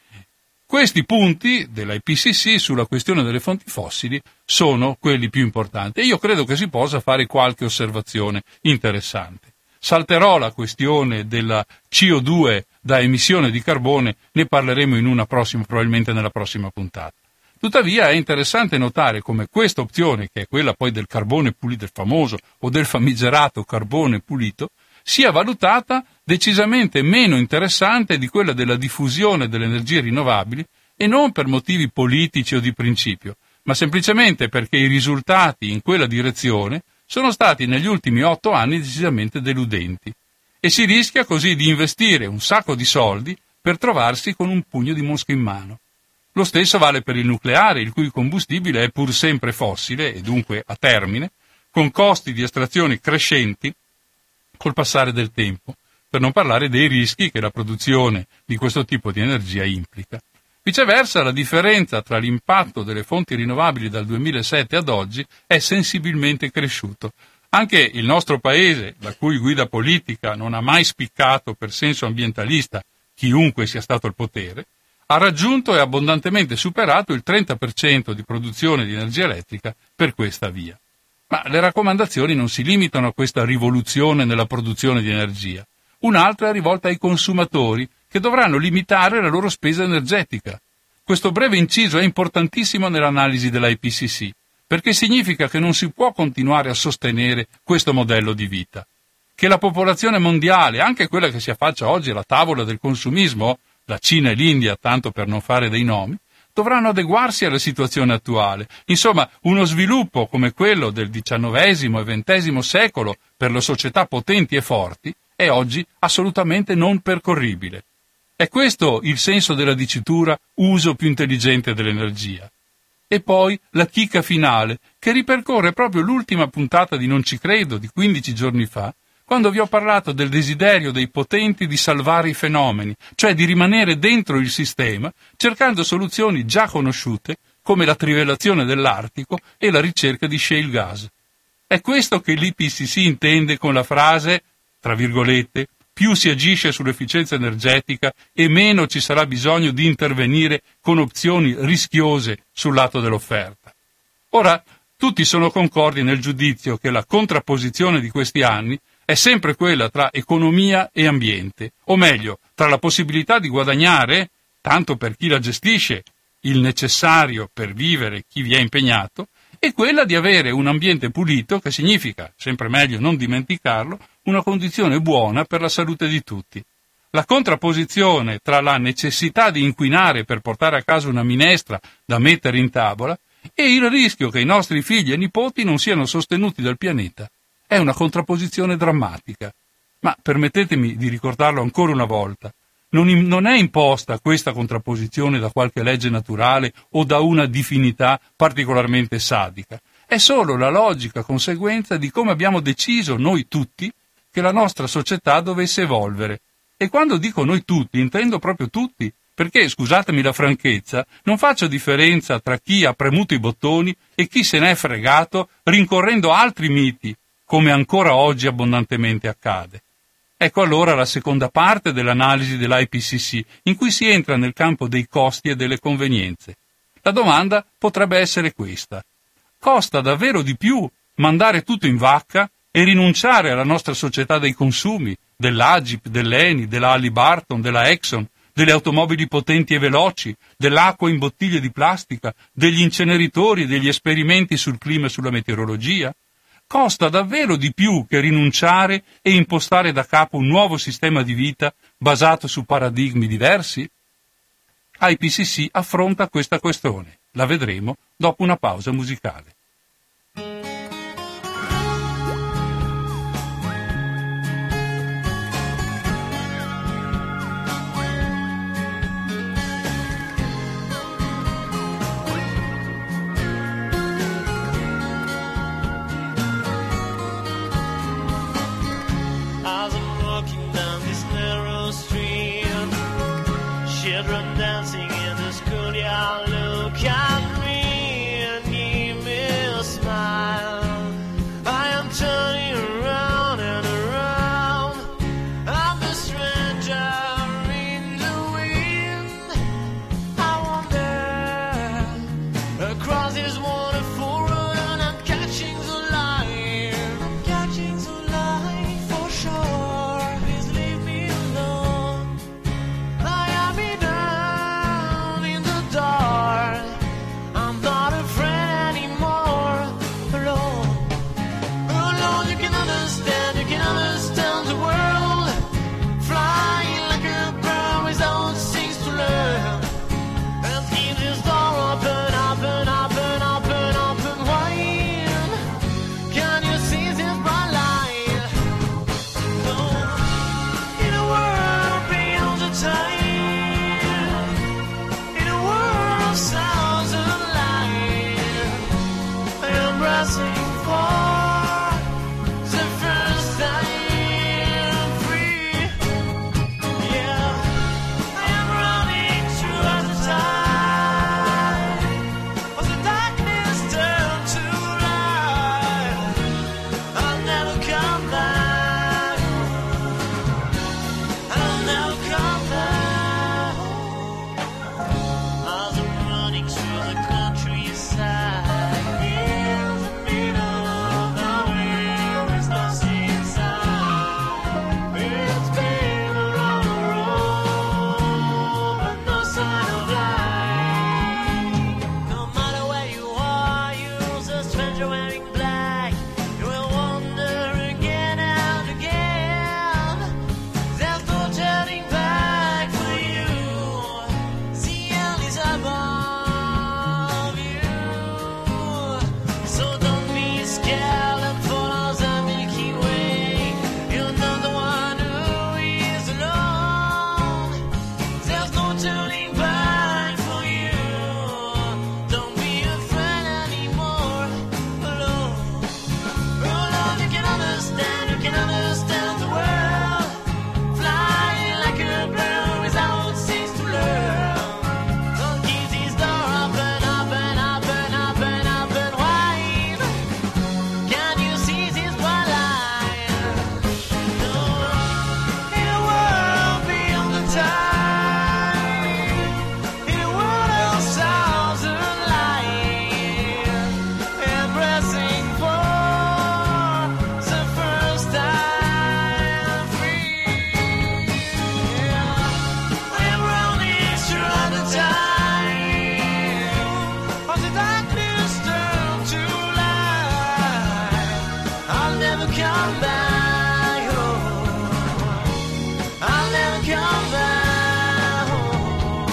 Questi punti dell'I P C C sulla questione delle fonti fossili sono quelli più importanti e io credo che si possa fare qualche osservazione interessante. Salterò la questione della C O due da emissione di carbone, ne parleremo in una prossima, probabilmente nella prossima puntata. Tuttavia è interessante notare come questa opzione, che è quella poi del carbone pulito, del famoso o del famigerato carbone pulito, sia valutata decisamente meno interessante di quella della diffusione delle energie rinnovabili e non per motivi politici o di principio, ma semplicemente perché i risultati in quella direzione sono stati negli ultimi otto anni decisamente deludenti e si rischia così di investire un sacco di soldi per trovarsi con un pugno di mosche in mano. Lo stesso vale per il nucleare, il cui combustibile è pur sempre fossile e dunque a termine, con costi di estrazione crescenti col passare del tempo, per non parlare dei rischi che la produzione di questo tipo di energia implica. Viceversa, la differenza tra l'impatto delle fonti rinnovabili dal duemilasette ad oggi è sensibilmente cresciuto. Anche il nostro paese, la cui guida politica non ha mai spiccato per senso ambientalista chiunque sia stato al potere, ha raggiunto e abbondantemente superato il trenta per cento di produzione di energia elettrica per questa via. Ma le raccomandazioni non si limitano a questa rivoluzione nella produzione di energia. Un'altra è rivolta ai consumatori, che dovranno limitare la loro spesa energetica. Questo breve inciso è importantissimo nell'analisi dell'I P C C, perché significa che non si può continuare a sostenere questo modello di vita. Che la popolazione mondiale, anche quella che si affaccia oggi alla tavola del consumismo, la Cina e l'India, tanto per non fare dei nomi, dovranno adeguarsi alla situazione attuale. Insomma, uno sviluppo come quello del diciannovesimo e ventesimo secolo per le società potenti e forti è oggi assolutamente non percorribile. È questo il senso della dicitura uso più intelligente dell'energia. E poi la chicca finale, che ripercorre proprio l'ultima puntata di Non ci credo di quindici giorni fa, quando vi ho parlato del desiderio dei potenti di salvare i fenomeni, cioè di rimanere dentro il sistema, cercando soluzioni già conosciute, come la trivellazione dell'Artico e la ricerca di shale gas. È questo che l'I P C C intende con la frase, tra virgolette, più si agisce sull'efficienza energetica e meno ci sarà bisogno di intervenire con opzioni rischiose sul lato dell'offerta. Ora, tutti sono concordi nel giudizio che la contrapposizione di questi anni è sempre quella tra economia e ambiente, o meglio, tra la possibilità di guadagnare, tanto per chi la gestisce, il necessario per vivere chi vi è impegnato, e quella di avere un ambiente pulito, che significa, sempre meglio non dimenticarlo, una condizione buona per la salute di tutti. La contrapposizione tra la necessità di inquinare per portare a casa una minestra da mettere in tavola e il rischio che i nostri figli e nipoti non siano sostenuti dal pianeta è una contrapposizione drammatica. Ma permettetemi di ricordarlo ancora una volta. Non, in, non è imposta questa contrapposizione da qualche legge naturale o da una divinità particolarmente sadica. È solo la logica conseguenza di come abbiamo deciso noi tutti che la nostra società dovesse evolvere. E quando dico noi tutti, intendo proprio tutti, perché, scusatemi la franchezza, non faccio differenza tra chi ha premuto i bottoni e chi se ne è fregato rincorrendo altri miti, come ancora oggi abbondantemente accade. Ecco allora la seconda parte dell'analisi dell'I P C C, in cui si entra nel campo dei costi e delle convenienze. La domanda potrebbe essere questa. Costa davvero di più mandare tutto in vacca e rinunciare alla nostra società dei consumi, dell'Agip, dell'Eni, della Halliburton, della Exxon, delle automobili potenti e veloci, dell'acqua in bottiglie di plastica, degli inceneritori e degli esperimenti sul clima e sulla meteorologia? Costa davvero di più che rinunciare e impostare da capo un nuovo sistema di vita basato su paradigmi diversi? I P C C affronta questa questione. La vedremo dopo una pausa musicale. Children dancing in the schoolyard, look at me and give me never come back home. I'll never come back home.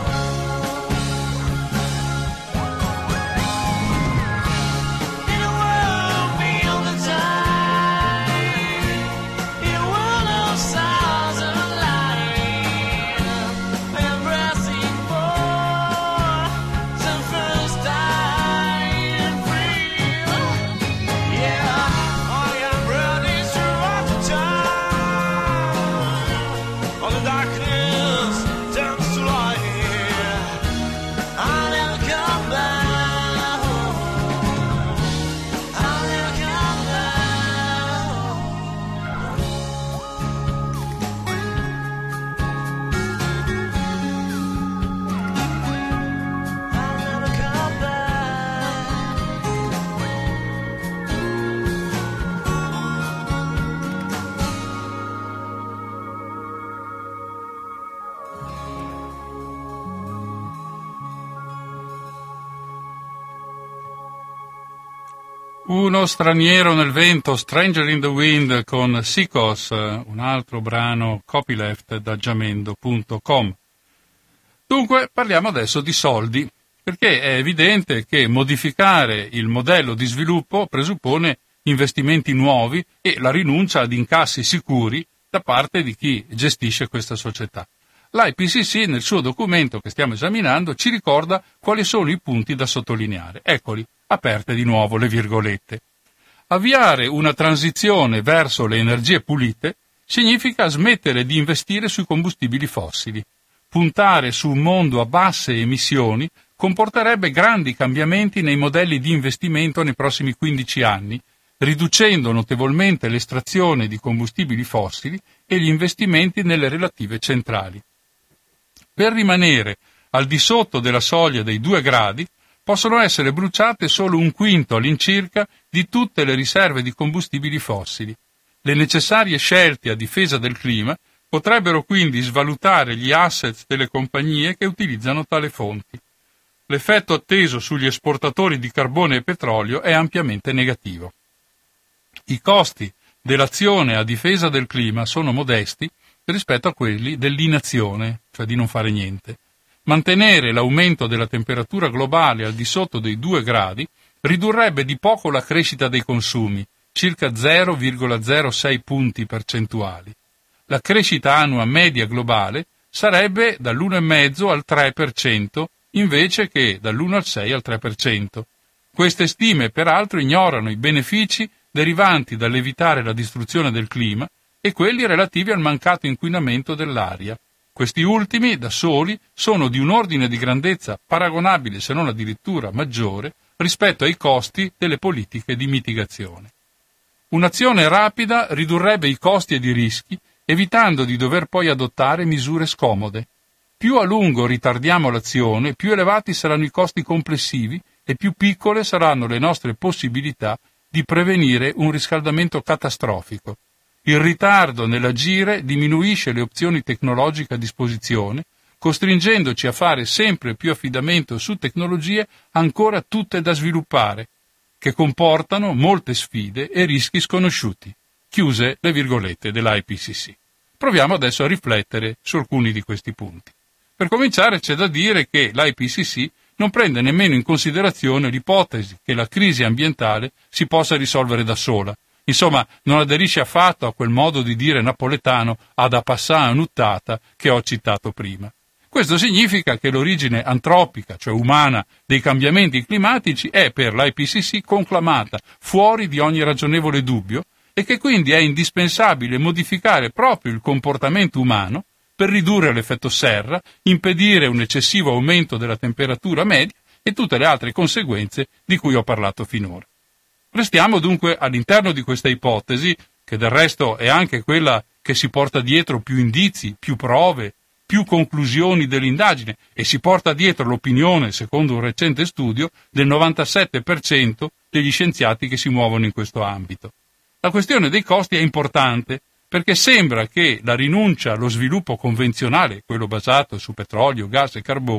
In a world beyond the time, in a world of stars and light, I'm pressing for the first time free. Yeah, all your brothers throughout the time, all the darkness turns to light. I'll never come back home. I'll never come back home. I'll never come back. Uno straniero nel vento, Stranger in the Wind con Sicos, un altro brano copyleft da jamendo punto com. Dunque parliamo adesso di soldi, perché è evidente che modificare il modello di sviluppo presuppone investimenti nuovi e la rinuncia ad incassi sicuri da parte di chi gestisce questa società. L'I P C C nel suo documento che stiamo esaminando ci ricorda quali sono i punti da sottolineare. Eccoli, aperte di nuovo le virgolette. Avviare una transizione verso le energie pulite significa smettere di investire sui combustibili fossili. Puntare su un mondo a basse emissioni comporterebbe grandi cambiamenti nei modelli di investimento nei prossimi quindici anni, riducendo notevolmente l'estrazione di combustibili fossili e gli investimenti nelle relative centrali. Per rimanere al di sotto della soglia dei due gradi, possono essere bruciate solo un quinto all'incirca di tutte le riserve di combustibili fossili. Le necessarie scelte a difesa del clima potrebbero quindi svalutare gli asset delle compagnie che utilizzano tale fonti. L'effetto atteso sugli esportatori di carbone e petrolio è ampiamente negativo. I costi dell'azione a difesa del clima sono modesti rispetto a quelli dell'inazione, cioè di non fare niente. Mantenere l'aumento della temperatura globale al di sotto dei due gradi ridurrebbe di poco la crescita dei consumi, circa zero virgola zero sei punti percentuali. La crescita annua media globale sarebbe dall'uno virgola cinque al tre per cento invece che dall'uno al sei al tre per cento. Queste stime peraltro ignorano i benefici derivanti dall'evitare la distruzione del clima e quelli relativi al mancato inquinamento dell'aria. Questi ultimi, da soli, sono di un ordine di grandezza paragonabile, se non addirittura maggiore, rispetto ai costi delle politiche di mitigazione. Un'azione rapida ridurrebbe i costi ed i rischi, evitando di dover poi adottare misure scomode. Più a lungo ritardiamo l'azione, più elevati saranno i costi complessivi e più piccole saranno le nostre possibilità di prevenire un riscaldamento catastrofico. Il ritardo nell'agire diminuisce le opzioni tecnologiche a disposizione, costringendoci a fare sempre più affidamento su tecnologie ancora tutte da sviluppare, che comportano molte sfide e rischi sconosciuti. Chiuse le virgolette dell'I P C C. Proviamo adesso a riflettere su alcuni di questi punti. Per cominciare c'è da dire che l'I P C C non prende nemmeno in considerazione l'ipotesi che la crisi ambientale si possa risolvere da sola. Insomma, non aderisce affatto a quel modo di dire napoletano ad a passà annuttata che ho citato prima. Questo significa che l'origine antropica, cioè umana, dei cambiamenti climatici è per l'I P C C conclamata fuori di ogni ragionevole dubbio e che quindi è indispensabile modificare proprio il comportamento umano per ridurre l'effetto serra, impedire un eccessivo aumento della temperatura media e tutte le altre conseguenze di cui ho parlato finora. Restiamo dunque all'interno di questa ipotesi, che del resto è anche quella che si porta dietro più indizi, più prove, più conclusioni dell'indagine e si porta dietro l'opinione, secondo un recente studio, del novantasette per cento degli scienziati che si muovono in questo ambito. La questione dei costi è importante perché sembra che la rinuncia allo sviluppo convenzionale, quello basato su petrolio, gas e carbone,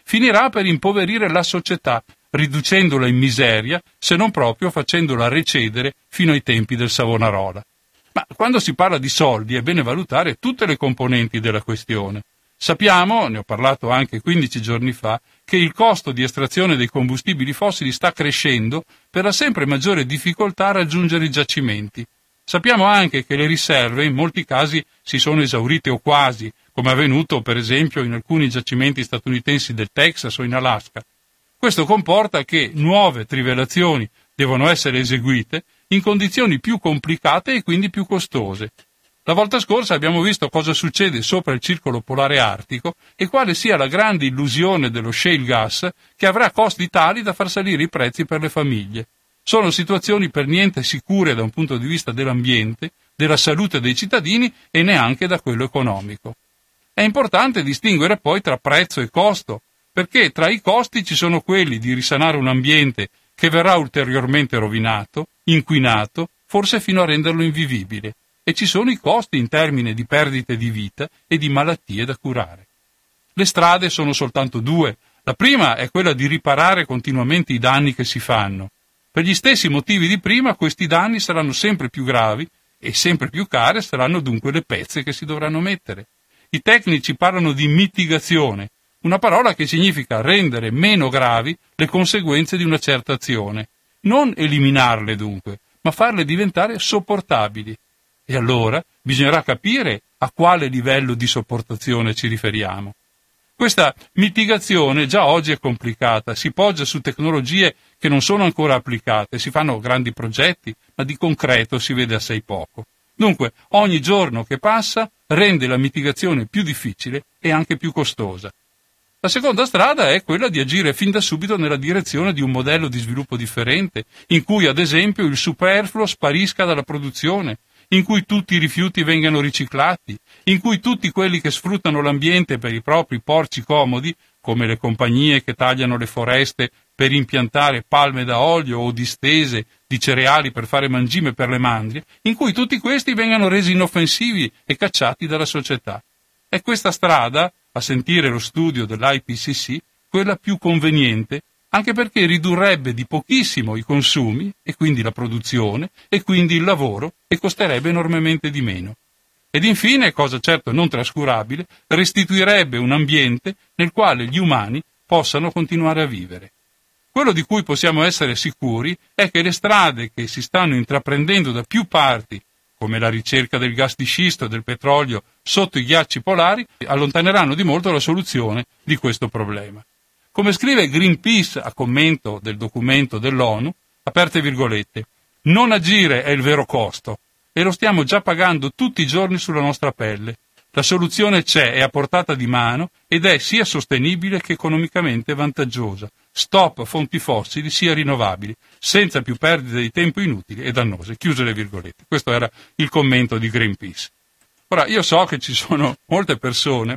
finirà per impoverire la società, riducendola in miseria, se non proprio facendola recedere fino ai tempi del Savonarola. Ma quando si parla di soldi è bene valutare tutte le componenti della questione. Sappiamo, ne ho parlato anche quindici giorni fa, che il costo di estrazione dei combustibili fossili sta crescendo per la sempre maggiore difficoltà a raggiungere i giacimenti. Sappiamo anche che le riserve in molti casi si sono esaurite o quasi, come è avvenuto per esempio in alcuni giacimenti statunitensi del Texas o in Alaska. Questo comporta che nuove trivelazioni devono essere eseguite in condizioni più complicate e quindi più costose. La volta scorsa abbiamo visto cosa succede sopra il circolo polare artico e quale sia la grande illusione dello shale gas che avrà costi tali da far salire i prezzi per le famiglie. Sono situazioni per niente sicure da un punto di vista dell'ambiente, della salute dei cittadini e neanche da quello economico. È importante distinguere poi tra prezzo e costo, perché tra i costi ci sono quelli di risanare un ambiente che verrà ulteriormente rovinato, inquinato, forse fino a renderlo invivibile, e ci sono i costi in termini di perdite di vita e di malattie da curare. Le strade sono soltanto due. La prima è quella di riparare continuamente i danni che si fanno. Per gli stessi motivi di prima, questi danni saranno sempre più gravi e sempre più care saranno dunque le pezze che si dovranno mettere. I tecnici parlano di mitigazione, una parola che significa rendere meno gravi le conseguenze di una certa azione. Non eliminarle dunque, ma farle diventare sopportabili. E allora bisognerà capire a quale livello di sopportazione ci riferiamo. Questa mitigazione già oggi è complicata, si poggia su tecnologie che non sono ancora applicate, si fanno grandi progetti, ma di concreto si vede assai poco. Dunque, ogni giorno che passa rende la mitigazione più difficile e anche più costosa. La seconda strada è quella di agire fin da subito nella direzione di un modello di sviluppo differente, in cui ad esempio il superfluo sparisca dalla produzione, in cui tutti i rifiuti vengano riciclati, in cui tutti quelli che sfruttano l'ambiente per i propri porci comodi, come le compagnie che tagliano le foreste per impiantare palme da olio o distese di cereali per fare mangime per le mandrie, in cui tutti questi vengano resi inoffensivi e cacciati dalla società. È questa strada, a sentire lo studio dell'I P C C, quella più conveniente, anche perché ridurrebbe di pochissimo i consumi, e quindi la produzione, e quindi il lavoro, e costerebbe enormemente di meno. Ed infine, cosa certo non trascurabile, restituirebbe un ambiente nel quale gli umani possano continuare a vivere. Quello di cui possiamo essere sicuri è che le strade che si stanno intraprendendo da più parti, come la ricerca del gas di scisto e del petrolio sotto i ghiacci polari, allontaneranno di molto la soluzione di questo problema. Come scrive Greenpeace a commento del documento dell'ONU, aperte virgolette, non agire è il vero costo e lo stiamo già pagando tutti i giorni sulla nostra pelle. La soluzione c'è, è a portata di mano ed è sia sostenibile che economicamente vantaggiosa. Stop fonti fossili sia rinnovabili, senza più perdite di tempo inutili e dannose. Chiuse le virgolette. Questo era il commento di Greenpeace. Ora, io so che ci sono molte persone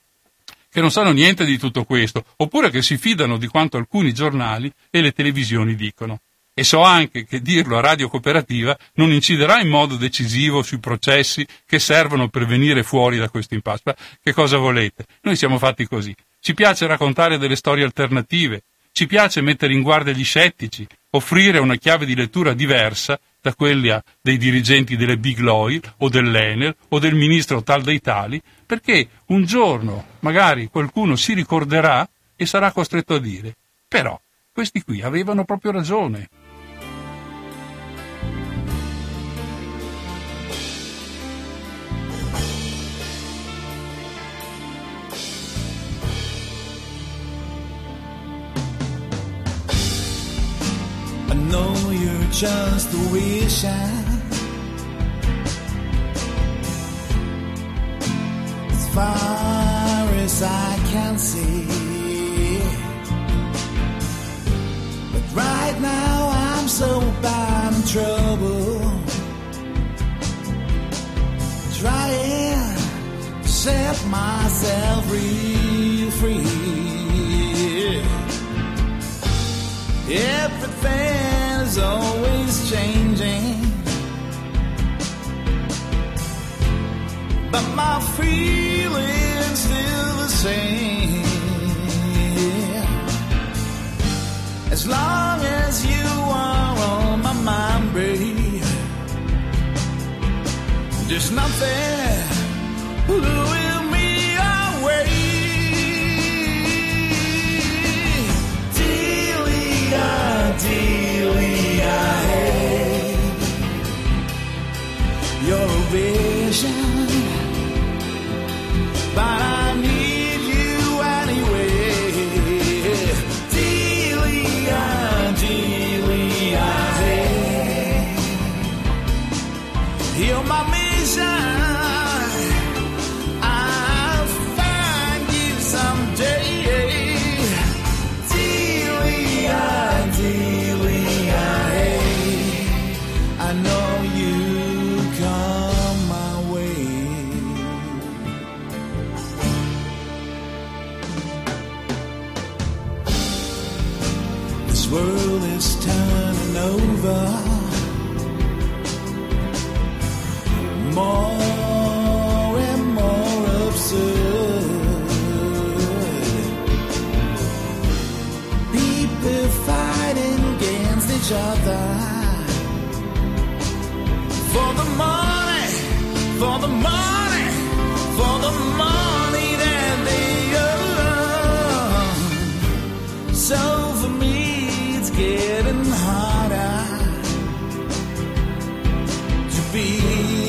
che non sanno niente di tutto questo, oppure che si fidano di quanto alcuni giornali e le televisioni dicono. E so anche che dirlo a Radio Cooperativa non inciderà in modo decisivo sui processi che servono per venire fuori da questo impasse. Ma che cosa volete? Noi siamo fatti così. Ci piace raccontare delle storie alternative, ci piace mettere in guardia gli scettici, offrire una chiave di lettura diversa da quella dei dirigenti delle Big Oil o dell'Enel o del ministro tal dei tali, perché un giorno magari qualcuno si ricorderà e sarà costretto a dire però questi qui avevano proprio ragione. I know you're just wishing as far as I can see, but right now I'm so bad in trouble, trying to set myself real free. Everything is always changing, but my feeling's still the same. as long as you are on my mind, babe. There's nothing luring me away. Delia, Delia, hey. You're a vision, but I need you anyway. Delia, Delia, hey. You're my mission. I'll find you someday. Delia, Delia, hey. I know you come my way. This world is turning over. More and more absurd. People fighting against each other for the money, for the money, for the money that they earn. So for me it's getting harder to be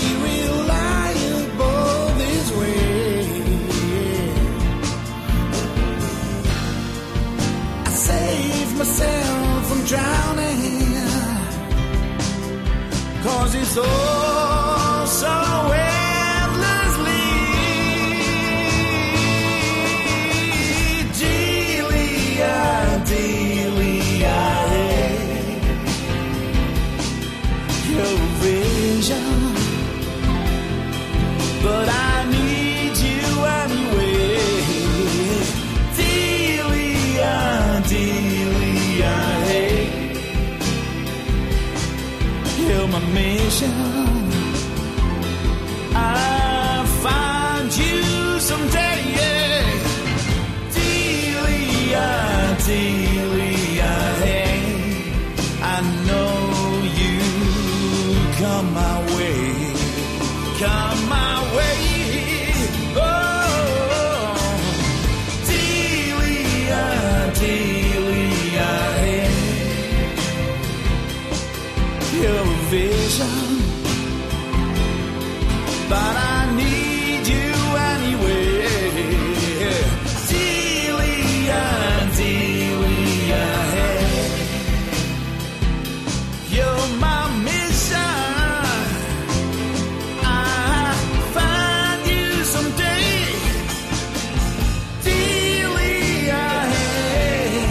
myself from drowning, 'cause it's all so endlessly. Delia, Delia, hey. Your vision, but I need you anyway. Delia, Delia, hey. You're my mission. I'll find you someday, yeah. Delia, Delia, hey. I know you come my way, come my way. Oh, Delia, Delia, hey. Your vision, but I need you anyway. Delia, Delia, hey. You're my mission. I'll find you someday. Delia, hey.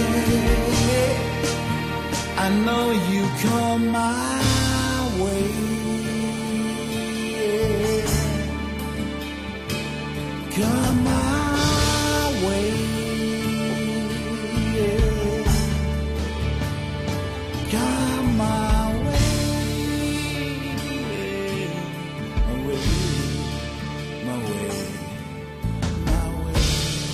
I know you come my way. Come my way. Come my way. My way. My way. My way.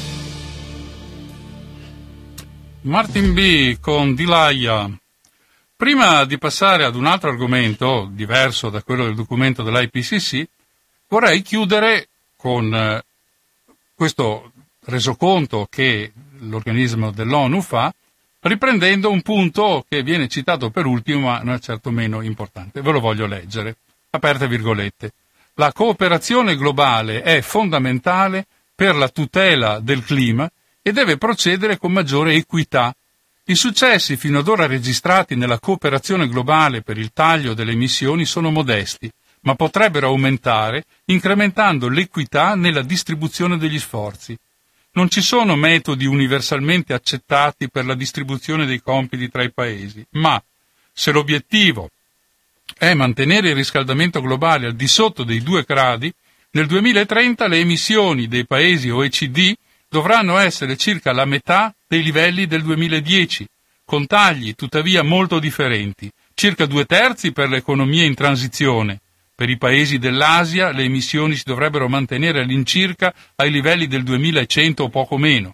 Martin B. con Delia. Prima di passare ad un altro argomento, diverso da quello del documento dell'I P C C, vorrei chiudere con eh, questo resoconto che l'organismo dell'ONU fa, riprendendo un punto che viene citato per ultimo, ma non è certo meno importante. Ve lo voglio leggere. Aperte virgolette. La cooperazione globale è fondamentale per la tutela del clima e deve procedere con maggiore equità. I successi fino ad ora registrati nella cooperazione globale per il taglio delle emissioni sono modesti, ma potrebbero aumentare incrementando l'equità nella distribuzione degli sforzi. Non ci sono metodi universalmente accettati per la distribuzione dei compiti tra i paesi, ma se l'obiettivo è mantenere il riscaldamento globale al di sotto dei due gradi, nel duemilatrenta le emissioni dei paesi O E C D dovranno essere circa la metà dei livelli del duemiladieci, con tagli tuttavia molto differenti, circa due terzi per le economie in transizione. Per i paesi dell'Asia le emissioni si dovrebbero mantenere all'incirca ai livelli del duemilacento o poco meno.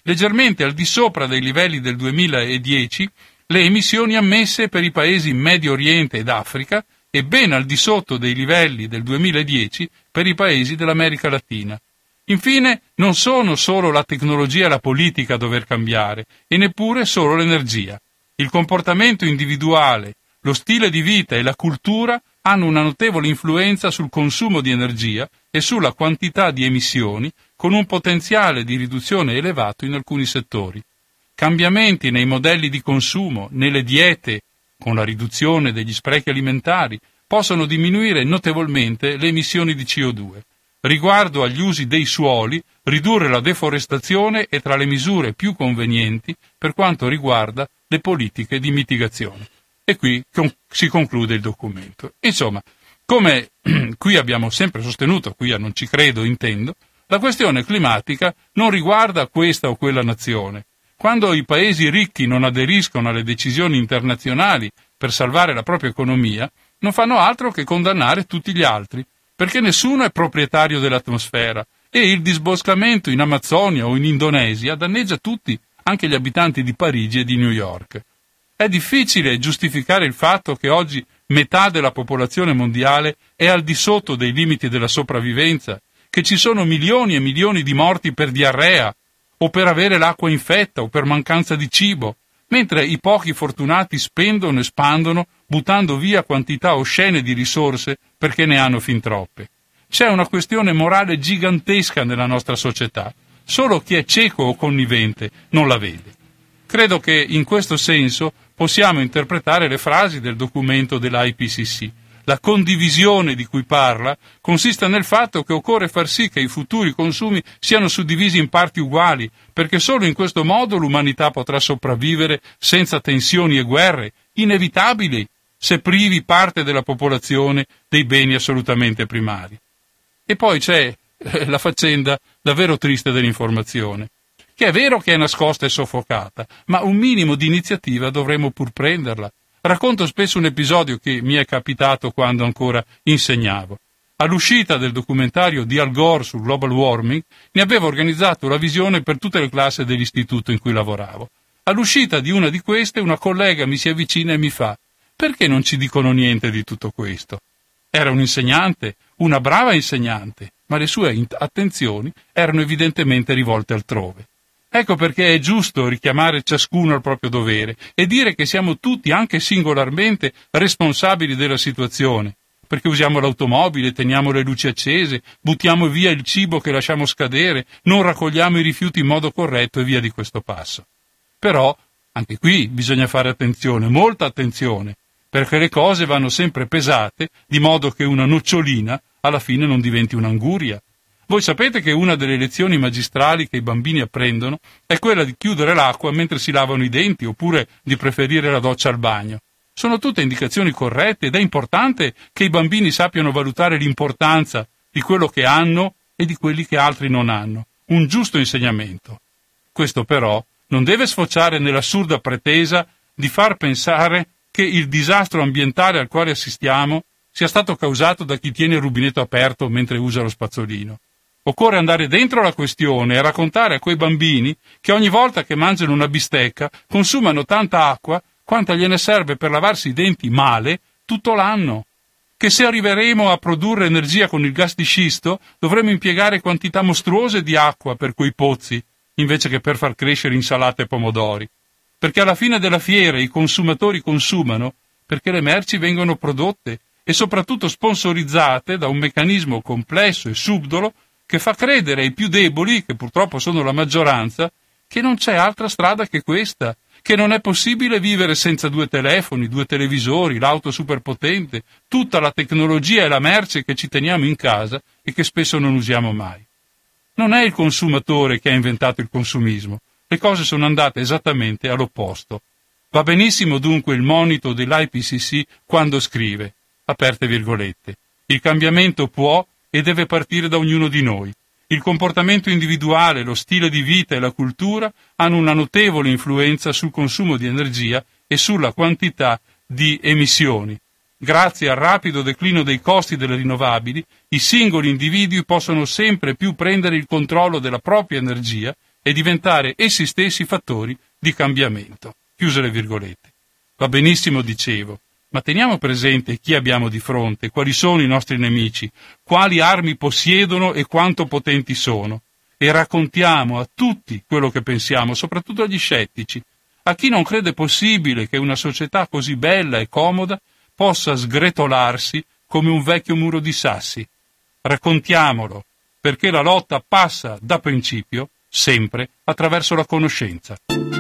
leggermente al di sopra dei livelli del duemiladieci le emissioni ammesse per i paesi Medio Oriente ed Africa e ben al di sotto dei livelli del duemiladieci per i paesi dell'America Latina. Infine, non sono solo la tecnologia e la politica a dover cambiare, e neppure solo l'energia. Il comportamento individuale, lo stile di vita e la cultura hanno una notevole influenza sul consumo di energia e sulla quantità di emissioni, con un potenziale di riduzione elevato in alcuni settori. Cambiamenti nei modelli di consumo, nelle diete, con la riduzione degli sprechi alimentari, possono diminuire notevolmente le emissioni di C O due. Riguardo agli usi dei suoli, ridurre la deforestazione è tra le misure più convenienti per quanto riguarda le politiche di mitigazione. E qui con- si conclude il documento. Insomma, come qui abbiamo sempre sostenuto, qui a Non ci credo intendo, la questione climatica non riguarda questa o quella nazione. Quando i paesi ricchi non aderiscono alle decisioni internazionali per salvare la propria economia, non fanno altro che condannare tutti gli altri, perché nessuno è proprietario dell'atmosfera e il disboscamento in Amazzonia o in Indonesia danneggia tutti, anche gli abitanti di Parigi e di New York. È difficile giustificare il fatto che oggi metà della popolazione mondiale è al di sotto dei limiti della sopravvivenza, che ci sono milioni e milioni di morti per diarrea, o per avere l'acqua infetta, o per mancanza di cibo, mentre i pochi fortunati spendono e spandono, buttando via quantità oscene di risorse perché ne hanno fin troppe. C'è una questione morale gigantesca nella nostra società. Solo chi è cieco o connivente non la vede. Credo che in questo senso possiamo interpretare le frasi del documento dell'I P C C. La condivisione di cui parla consiste nel fatto che occorre far sì che i futuri consumi siano suddivisi in parti uguali, perché solo in questo modo l'umanità potrà sopravvivere senza tensioni e guerre, inevitabili se privi parte della popolazione dei beni assolutamente primari. E poi c'è eh, la faccenda davvero triste dell'informazione, che è vero che è nascosta e soffocata, ma un minimo di iniziativa dovremmo pur prenderla. Racconto spesso un episodio che mi è capitato quando ancora insegnavo. All'uscita del documentario di Al Gore sul global warming, ne avevo organizzato la visione per tutte le classi dell'istituto in cui lavoravo. All'uscita di una di queste, una collega mi si avvicina e mi fa: «Perché non ci dicono niente di tutto questo?» Era un insegnante, una brava insegnante, ma le sue attenzioni erano evidentemente rivolte altrove. Ecco perché è giusto richiamare ciascuno al proprio dovere e dire che siamo tutti, anche singolarmente, responsabili della situazione, perché usiamo l'automobile, teniamo le luci accese, buttiamo via il cibo che lasciamo scadere, non raccogliamo i rifiuti in modo corretto e via di questo passo. Però, anche qui bisogna fare attenzione, molta attenzione, perché le cose vanno sempre pesate, di modo che una nocciolina alla fine non diventi un'anguria. Voi sapete che una delle lezioni magistrali che i bambini apprendono è quella di chiudere l'acqua mentre si lavano i denti, oppure di preferire la doccia al bagno. Sono tutte indicazioni corrette ed è importante che i bambini sappiano valutare l'importanza di quello che hanno e di quelli che altri non hanno. Un giusto insegnamento. Questo però non deve sfociare nell'assurda pretesa di far pensare che il disastro ambientale al quale assistiamo sia stato causato da chi tiene il rubinetto aperto mentre usa lo spazzolino. Occorre andare dentro la questione e raccontare a quei bambini che ogni volta che mangiano una bistecca consumano tanta acqua quanta gliene serve per lavarsi i denti male tutto l'anno. Che se arriveremo a produrre energia con il gas di scisto dovremo impiegare quantità mostruose di acqua per quei pozzi invece che per far crescere insalate e pomodori. Perché alla fine della fiera i consumatori consumano perché le merci vengono prodotte e soprattutto sponsorizzate da un meccanismo complesso e subdolo che fa credere ai più deboli, che purtroppo sono la maggioranza, che non c'è altra strada che questa, che non è possibile vivere senza due telefoni, due televisori, l'auto superpotente, tutta la tecnologia e la merce che ci teniamo in casa e che spesso non usiamo mai. Non è il consumatore che ha inventato il consumismo, le cose sono andate esattamente all'opposto. Va benissimo dunque il monito dell'I P C C quando scrive, aperte virgolette, il cambiamento può e deve partire da ognuno di noi. Il comportamento individuale, lo stile di vita e la cultura hanno una notevole influenza sul consumo di energia e sulla quantità di emissioni. Grazie al rapido declino dei costi delle rinnovabili, i singoli individui possono sempre più prendere il controllo della propria energia e diventare essi stessi fattori di cambiamento. Chiuse le virgolette. Va benissimo, dicevo, ma teniamo presente chi abbiamo di fronte, quali sono i nostri nemici, quali armi possiedono e quanto potenti sono, e raccontiamo a tutti quello che pensiamo, soprattutto agli scettici, a chi non crede possibile che una società così bella e comoda possa sgretolarsi come un vecchio muro di sassi. Raccontiamolo, perché la lotta passa da principio sempre attraverso la conoscenza.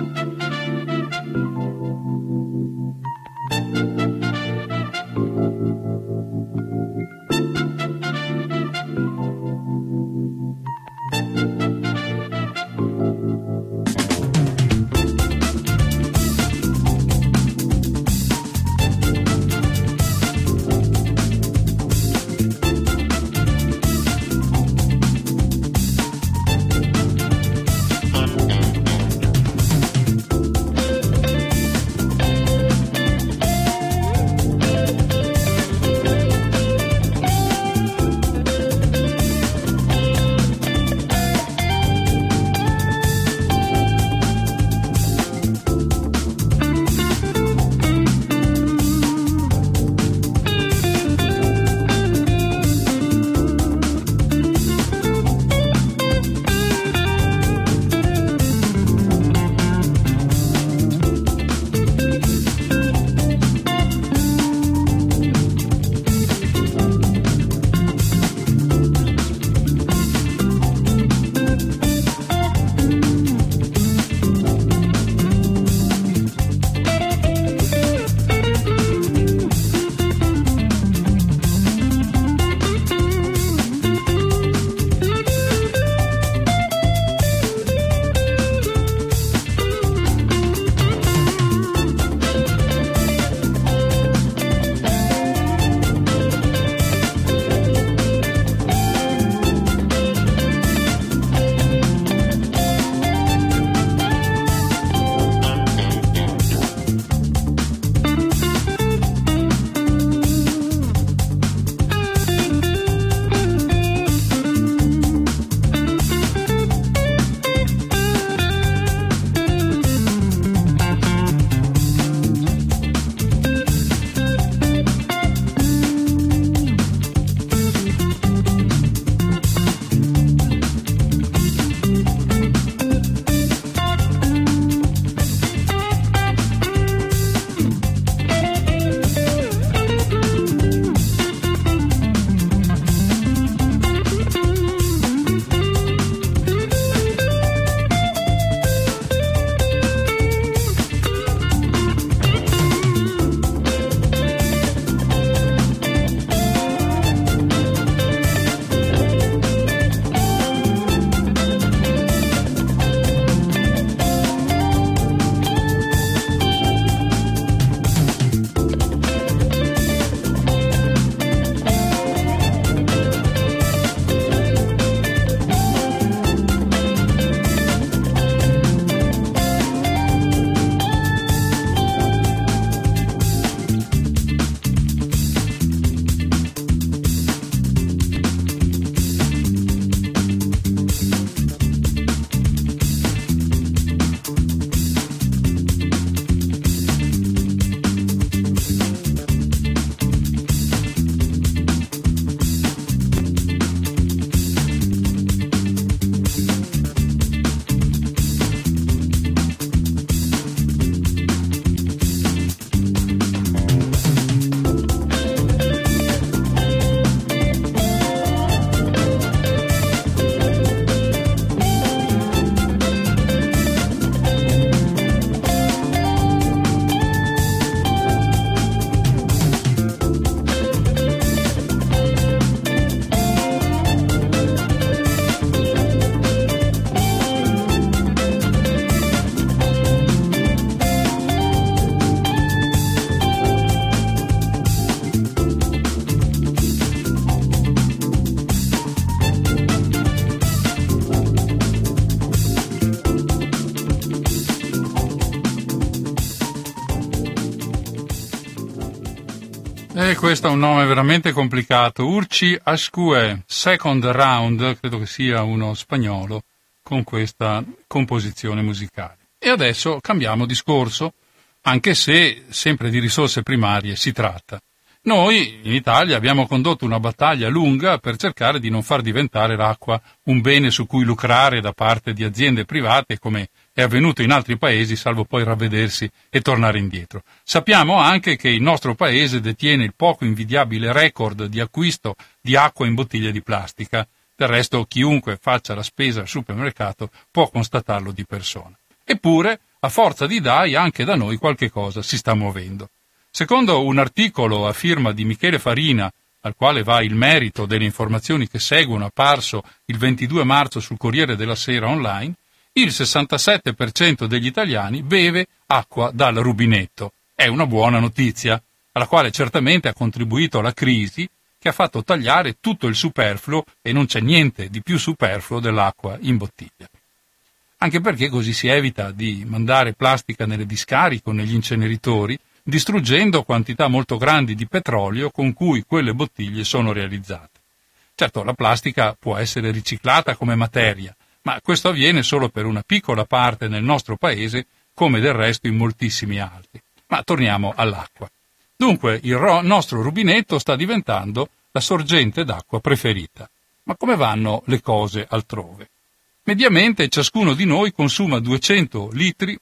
E questo è un nome veramente complicato. Urchi Ascue, Second Round, credo che sia uno spagnolo, con questa composizione musicale. E adesso cambiamo discorso, anche se sempre di risorse primarie si tratta. Noi in Italia abbiamo condotto una battaglia lunga per cercare di non far diventare l'acqua un bene su cui lucrare da parte di aziende private, come è avvenuto in altri paesi, salvo poi ravvedersi e tornare indietro. Sappiamo anche che il nostro paese detiene il poco invidiabile record di acquisto di acqua in bottiglie di plastica. Del resto chiunque faccia la spesa al supermercato può constatarlo di persona. Eppure, a forza di dai, anche da noi qualche cosa si sta muovendo. Secondo un articolo a firma di Michele Farina, al quale va il merito delle informazioni che seguono, apparso il ventidue marzo sul Corriere della Sera online, il sessantasette per cento degli italiani beve acqua dal rubinetto. È una buona notizia, alla quale certamente ha contribuito la crisi che ha fatto tagliare tutto il superfluo, e non c'è niente di più superfluo dell'acqua in bottiglia. Anche perché così si evita di mandare plastica nelle discariche o negli inceneritori, distruggendo quantità molto grandi di petrolio con cui quelle bottiglie sono realizzate. Certo, la plastica può essere riciclata come materia, ma questo avviene solo per una piccola parte nel nostro paese, come del resto in moltissimi altri. Ma torniamo all'acqua. Dunque, il ro- nostro rubinetto sta diventando la sorgente d'acqua preferita. Ma come vanno le cose altrove? Mediamente ciascuno di noi consuma duecento litri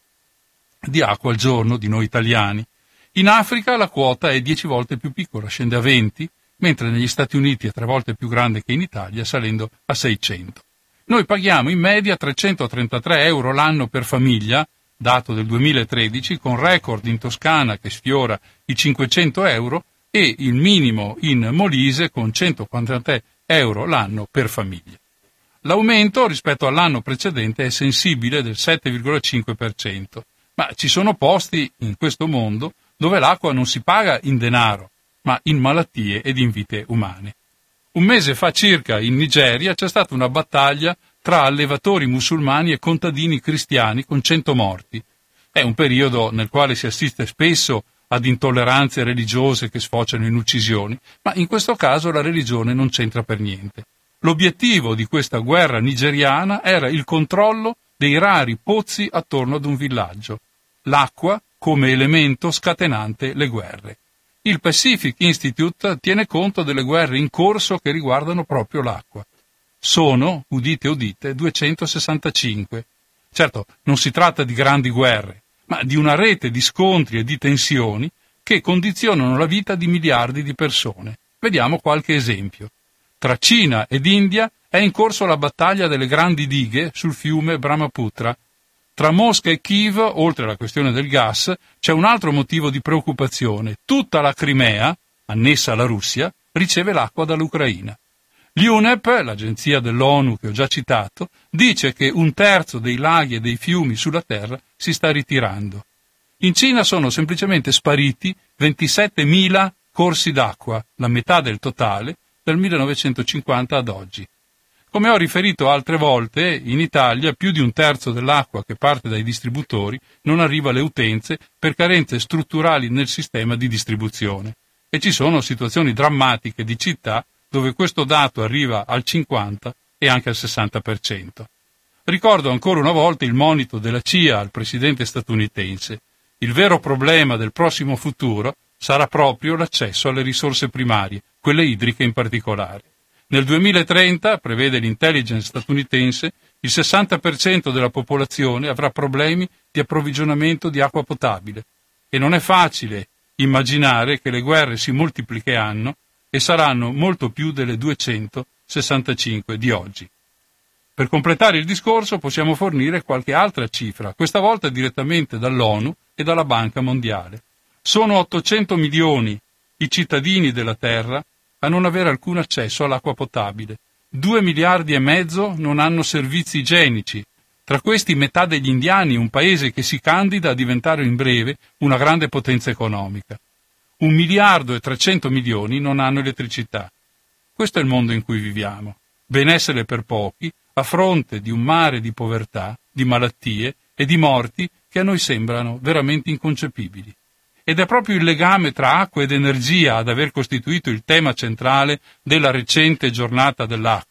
di acqua al giorno, di noi italiani. In Africa la quota è dieci volte più piccola, scende a venti, mentre negli Stati Uniti è tre volte più grande che in Italia, salendo a seicento. Noi paghiamo in media trecentotrentatré euro l'anno per famiglia, dato del duemilatredici, con record in Toscana che sfiora i cinquecento euro e il minimo in Molise con centoquarantatré euro l'anno per famiglia. L'aumento rispetto all'anno precedente è sensibile del sette virgola cinque per cento, ma ci sono posti in questo mondo dove l'acqua non si paga in denaro, ma in malattie ed in vite umane. Un mese fa circa in Nigeria c'è stata una battaglia tra allevatori musulmani e contadini cristiani con cento morti. È un periodo nel quale si assiste spesso ad intolleranze religiose che sfociano in uccisioni, ma in questo caso la religione non c'entra per niente. L'obiettivo di questa guerra nigeriana era il controllo dei rari pozzi attorno ad un villaggio. L'acqua come elemento scatenante le guerre. Il Pacific Institute tiene conto delle guerre in corso che riguardano proprio l'acqua. Sono, udite udite, duecentosessantacinque. Certo, non si tratta di grandi guerre, ma di una rete di scontri e di tensioni che condizionano la vita di miliardi di persone. Vediamo qualche esempio. Tra Cina ed India è in corso la battaglia delle grandi dighe sul fiume Brahmaputra. Tra Mosca e Kiev, oltre alla questione del gas, c'è un altro motivo di preoccupazione. Tutta la Crimea, annessa alla Russia, riceve l'acqua dall'Ucraina. L'U N E P, l'agenzia dell'ONU che ho già citato, dice che un terzo dei laghi e dei fiumi sulla Terra si sta ritirando. In Cina sono semplicemente spariti ventisettemila corsi d'acqua, la metà del totale, dal millenovecentocinquanta ad oggi. Come ho riferito altre volte, in Italia più di un terzo dell'acqua che parte dai distributori non arriva alle utenze per carenze strutturali nel sistema di distribuzione. E ci sono situazioni drammatiche di città dove questo dato arriva al cinquanta e anche al sessanta per cento. Ricordo ancora una volta il monito della C I A al presidente statunitense. Il vero problema del prossimo futuro sarà proprio l'accesso alle risorse primarie, quelle idriche in particolare. Nel duemilatrenta, prevede l'intelligence statunitense, il sessanta per cento della popolazione avrà problemi di approvvigionamento di acqua potabile e non è facile immaginare che le guerre si moltiplicheranno e saranno molto più delle duecentosessantacinque di oggi. Per completare il discorso possiamo fornire qualche altra cifra, questa volta direttamente dall'ONU e dalla Banca Mondiale. Sono ottocento milioni i cittadini della Terra a non avere alcun accesso all'acqua potabile. Due miliardi e mezzo non hanno servizi igienici. Tra questi metà degli indiani, un paese che si candida a diventare in breve una grande potenza economica. Un miliardo e trecento milioni non hanno elettricità. Questo è il mondo in cui viviamo. Benessere per pochi, a fronte di un mare di povertà, di malattie e di morti che a noi sembrano veramente inconcepibili. Ed è proprio il legame tra acqua ed energia ad aver costituito il tema centrale della recente giornata dell'acqua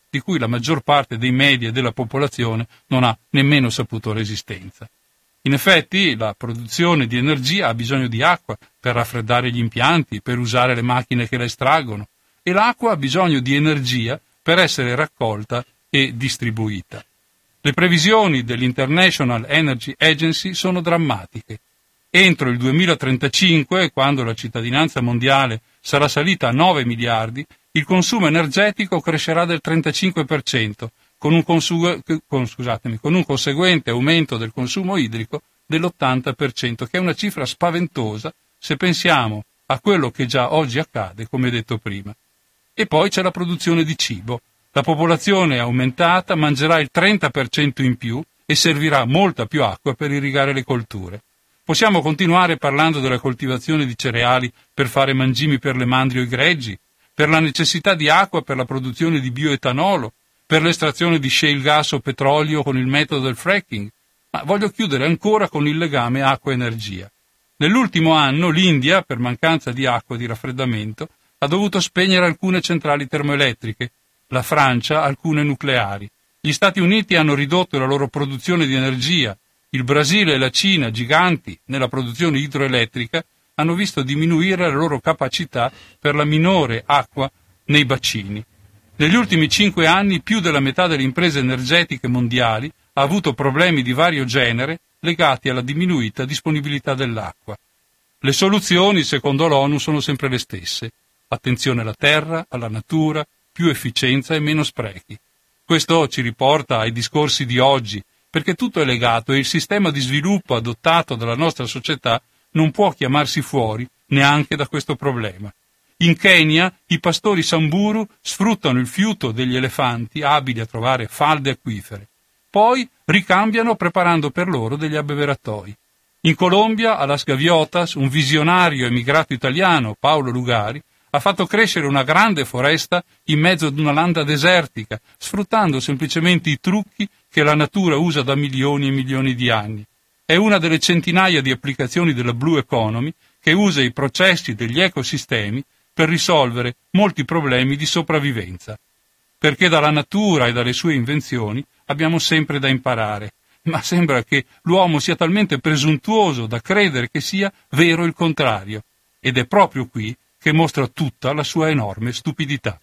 di cui la maggior parte dei media e della popolazione non ha nemmeno saputo resistenza. In effetti, la produzione di energia ha bisogno di acqua per raffreddare gli impianti, per usare le macchine che la estraggono, e l'acqua ha bisogno di energia per essere raccolta e distribuita. Le previsioni dell'International Energy Agency sono drammatiche. Entro il duemilatrentacinque, quando la cittadinanza mondiale sarà salita a nove miliardi, il consumo energetico crescerà del trentacinque per cento, con un, consu- con, scusatemi, con un conseguente aumento del consumo idrico dell'ottanta per cento, che è una cifra spaventosa se pensiamo a quello che già oggi accade, come detto prima. E poi c'è la produzione di cibo. La popolazione aumentata mangerà il trenta per cento in più e servirà molta più acqua per irrigare le colture. Possiamo continuare parlando della coltivazione di cereali per fare mangimi per le mandrie o i greggi, per la necessità di acqua per la produzione di bioetanolo, per l'estrazione di shale gas o petrolio con il metodo del fracking, ma voglio chiudere ancora con il legame acqua-energia. Nell'ultimo anno l'India, per mancanza di acqua e di raffreddamento, ha dovuto spegnere alcune centrali termoelettriche, la Francia alcune nucleari. Gli Stati Uniti hanno ridotto la loro produzione di energia, il Brasile e la Cina, giganti nella produzione idroelettrica, hanno visto diminuire la loro capacità per la minore acqua nei bacini. Negli ultimi cinque anni più della metà delle imprese energetiche mondiali ha avuto problemi di vario genere legati alla diminuita disponibilità dell'acqua. Le soluzioni, secondo l'ONU, sono sempre le stesse. Attenzione alla terra, alla natura, più efficienza e meno sprechi. Questo ci riporta ai discorsi di oggi, perché tutto è legato e il sistema di sviluppo adottato dalla nostra società non può chiamarsi fuori neanche da questo problema. In Kenya i pastori Samburu sfruttano il fiuto degli elefanti abili a trovare falde acquifere. Poi ricambiano preparando per loro degli abbeveratoi. In Colombia, a Las Gaviotas, un visionario emigrato italiano, Paolo Lugari, ha fatto crescere una grande foresta in mezzo ad una landa desertica, sfruttando semplicemente i trucchi che la natura usa da milioni e milioni di anni. È una delle centinaia di applicazioni della Blue Economy che usa i processi degli ecosistemi per risolvere molti problemi di sopravvivenza. Perché dalla natura e dalle sue invenzioni abbiamo sempre da imparare, ma sembra che l'uomo sia talmente presuntuoso da credere che sia vero il contrario, ed è proprio qui che mostra tutta la sua enorme stupidità.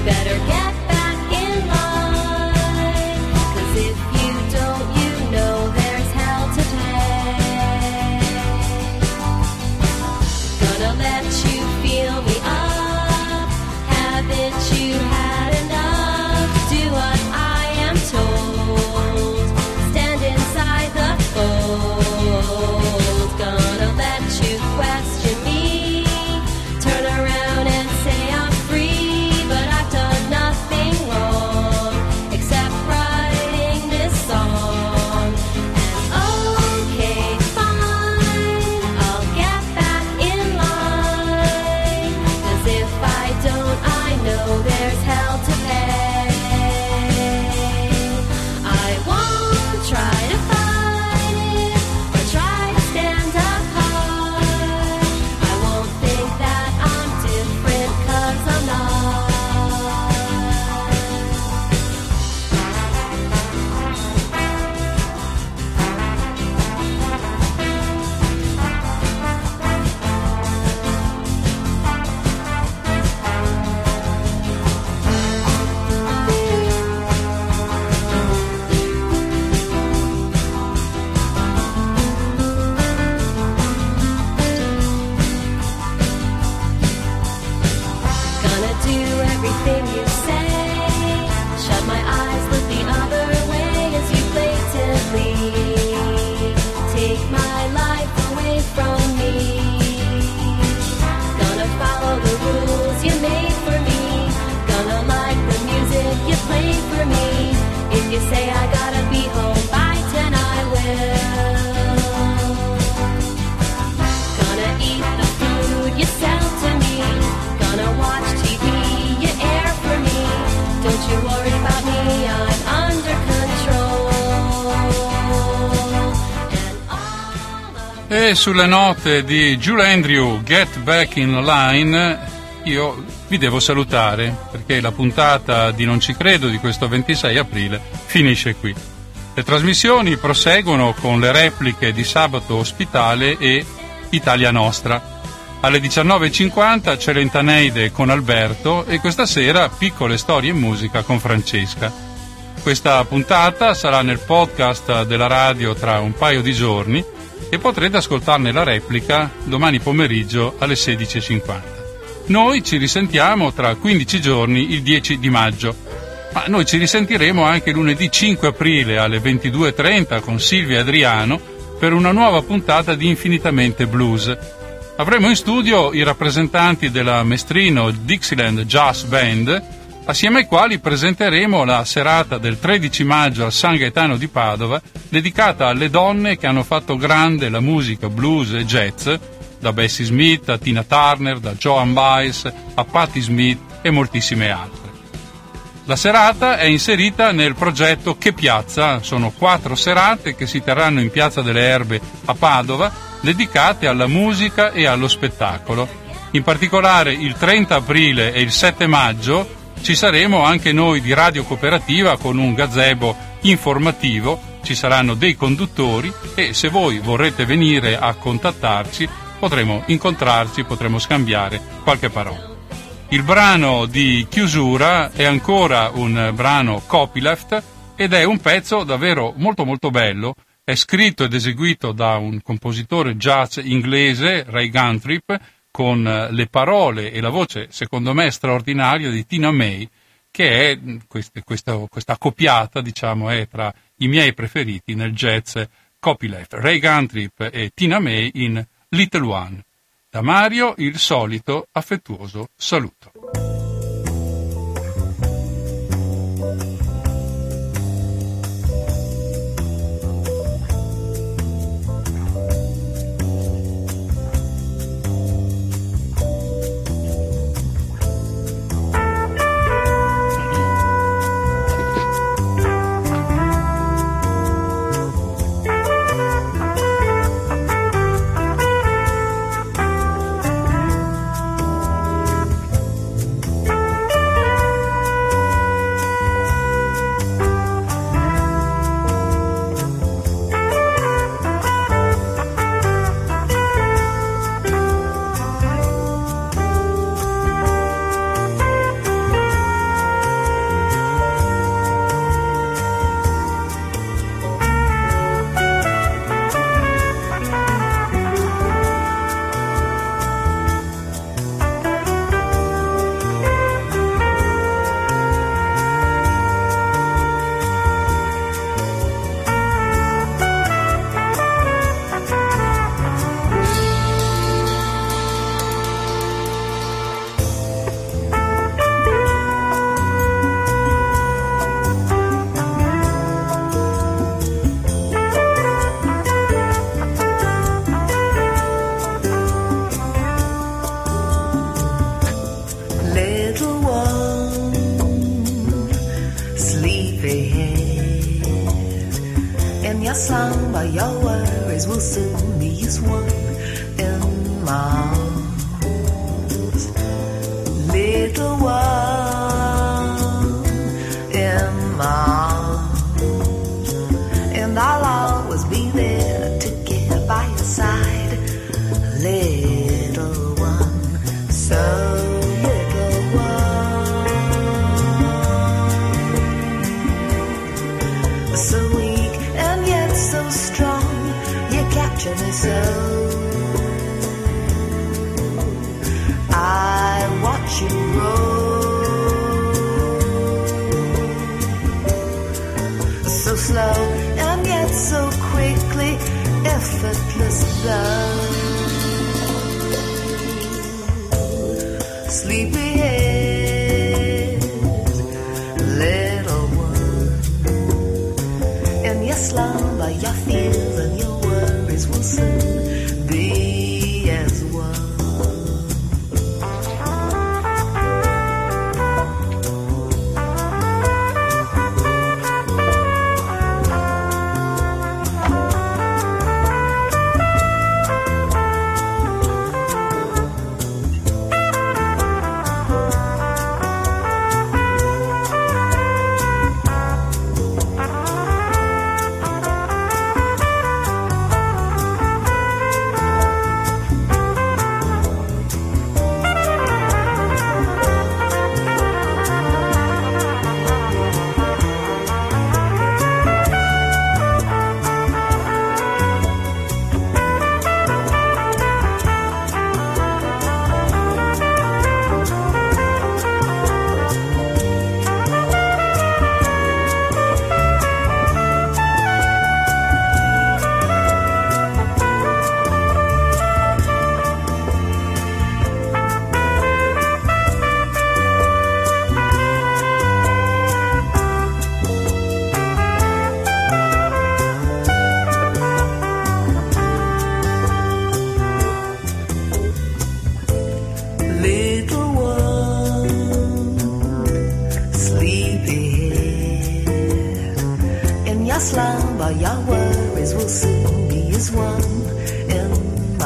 Get back in line, 'cause if you don't, you know E sulle note di Jules Andrew, Get Back in Line, io vi devo salutare perché la puntata di Non ci credo di questo ventisei aprile finisce qui. Le trasmissioni proseguono con le repliche di Sabato Ospitale e Italia Nostra. Alle diciannove e cinquanta c'è Lentaneide con Alberto e questa sera Piccole storie in musica con Francesca. Questa puntata sarà nel podcast della radio tra un paio di giorni e potrete ascoltarne la replica domani pomeriggio alle sedici e cinquanta. Noi ci risentiamo tra quindici giorni, il dieci di maggio, ma noi ci risentiremo anche lunedì cinque aprile alle ventidue e trenta con Silvia e Adriano per una nuova puntata di Infinitamente Blues. Avremo in studio i rappresentanti della Mestrino Dixieland Jazz Band, assieme ai quali presenteremo la serata del tredici maggio al San Gaetano di Padova, dedicata alle donne che hanno fatto grande la musica blues e jazz, da Bessie Smith a Tina Turner, da Joan Baez a Patti Smith e moltissime altre. La serata è inserita nel progetto Che Piazza, sono quattro serate che si terranno in Piazza delle Erbe a Padova, dedicate alla musica e allo spettacolo. In particolare il trenta aprile e il sette maggio ci saremo anche noi di Radio Cooperativa con un gazebo informativo, ci saranno dei conduttori e se voi vorrete venire a contattarci potremo incontrarci, potremo scambiare qualche parola. Il brano di chiusura è ancora un brano copyleft ed è un pezzo davvero molto molto bello, è scritto ed eseguito da un compositore jazz inglese, Ray Guntrip, con le parole e la voce, secondo me, straordinaria di Tina May, che è questa, questa, questa accoppiata, diciamo, è tra i miei preferiti nel jazz copyleft. Ray Guntrip e Tina May in Little One. Da Mario il solito affettuoso saluto. Your worries will soon be as one in my arms. Little one in my arms. And I'll always be there to get by your side. Little one, so little one. So weak and yet so strong. Capture me so. I watch you roll so slow and yet so quickly, effortless love. Sleepyhead, little one, in your slumber, your fears and your worries will soon worries will soon be as one in my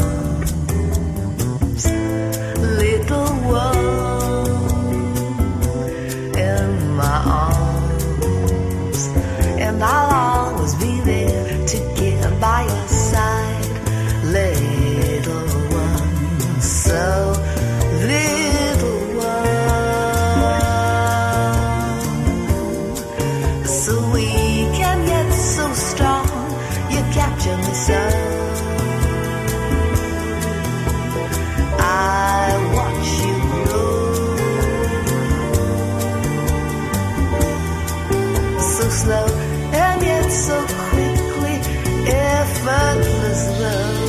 arms. Little one in my arms. And I'll always be there to get by your side, little one. So little one, so weak and yet so strong, you capture me so. I watch you grow, so slow and yet so quickly, effortless love.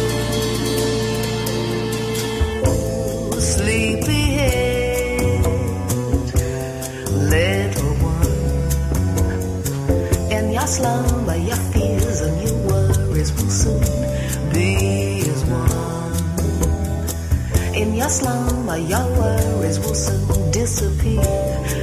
Sleepyhead, little one. In your slumber, your fears and your worries will soon be as one. In your slumber, your worries will soon disappear.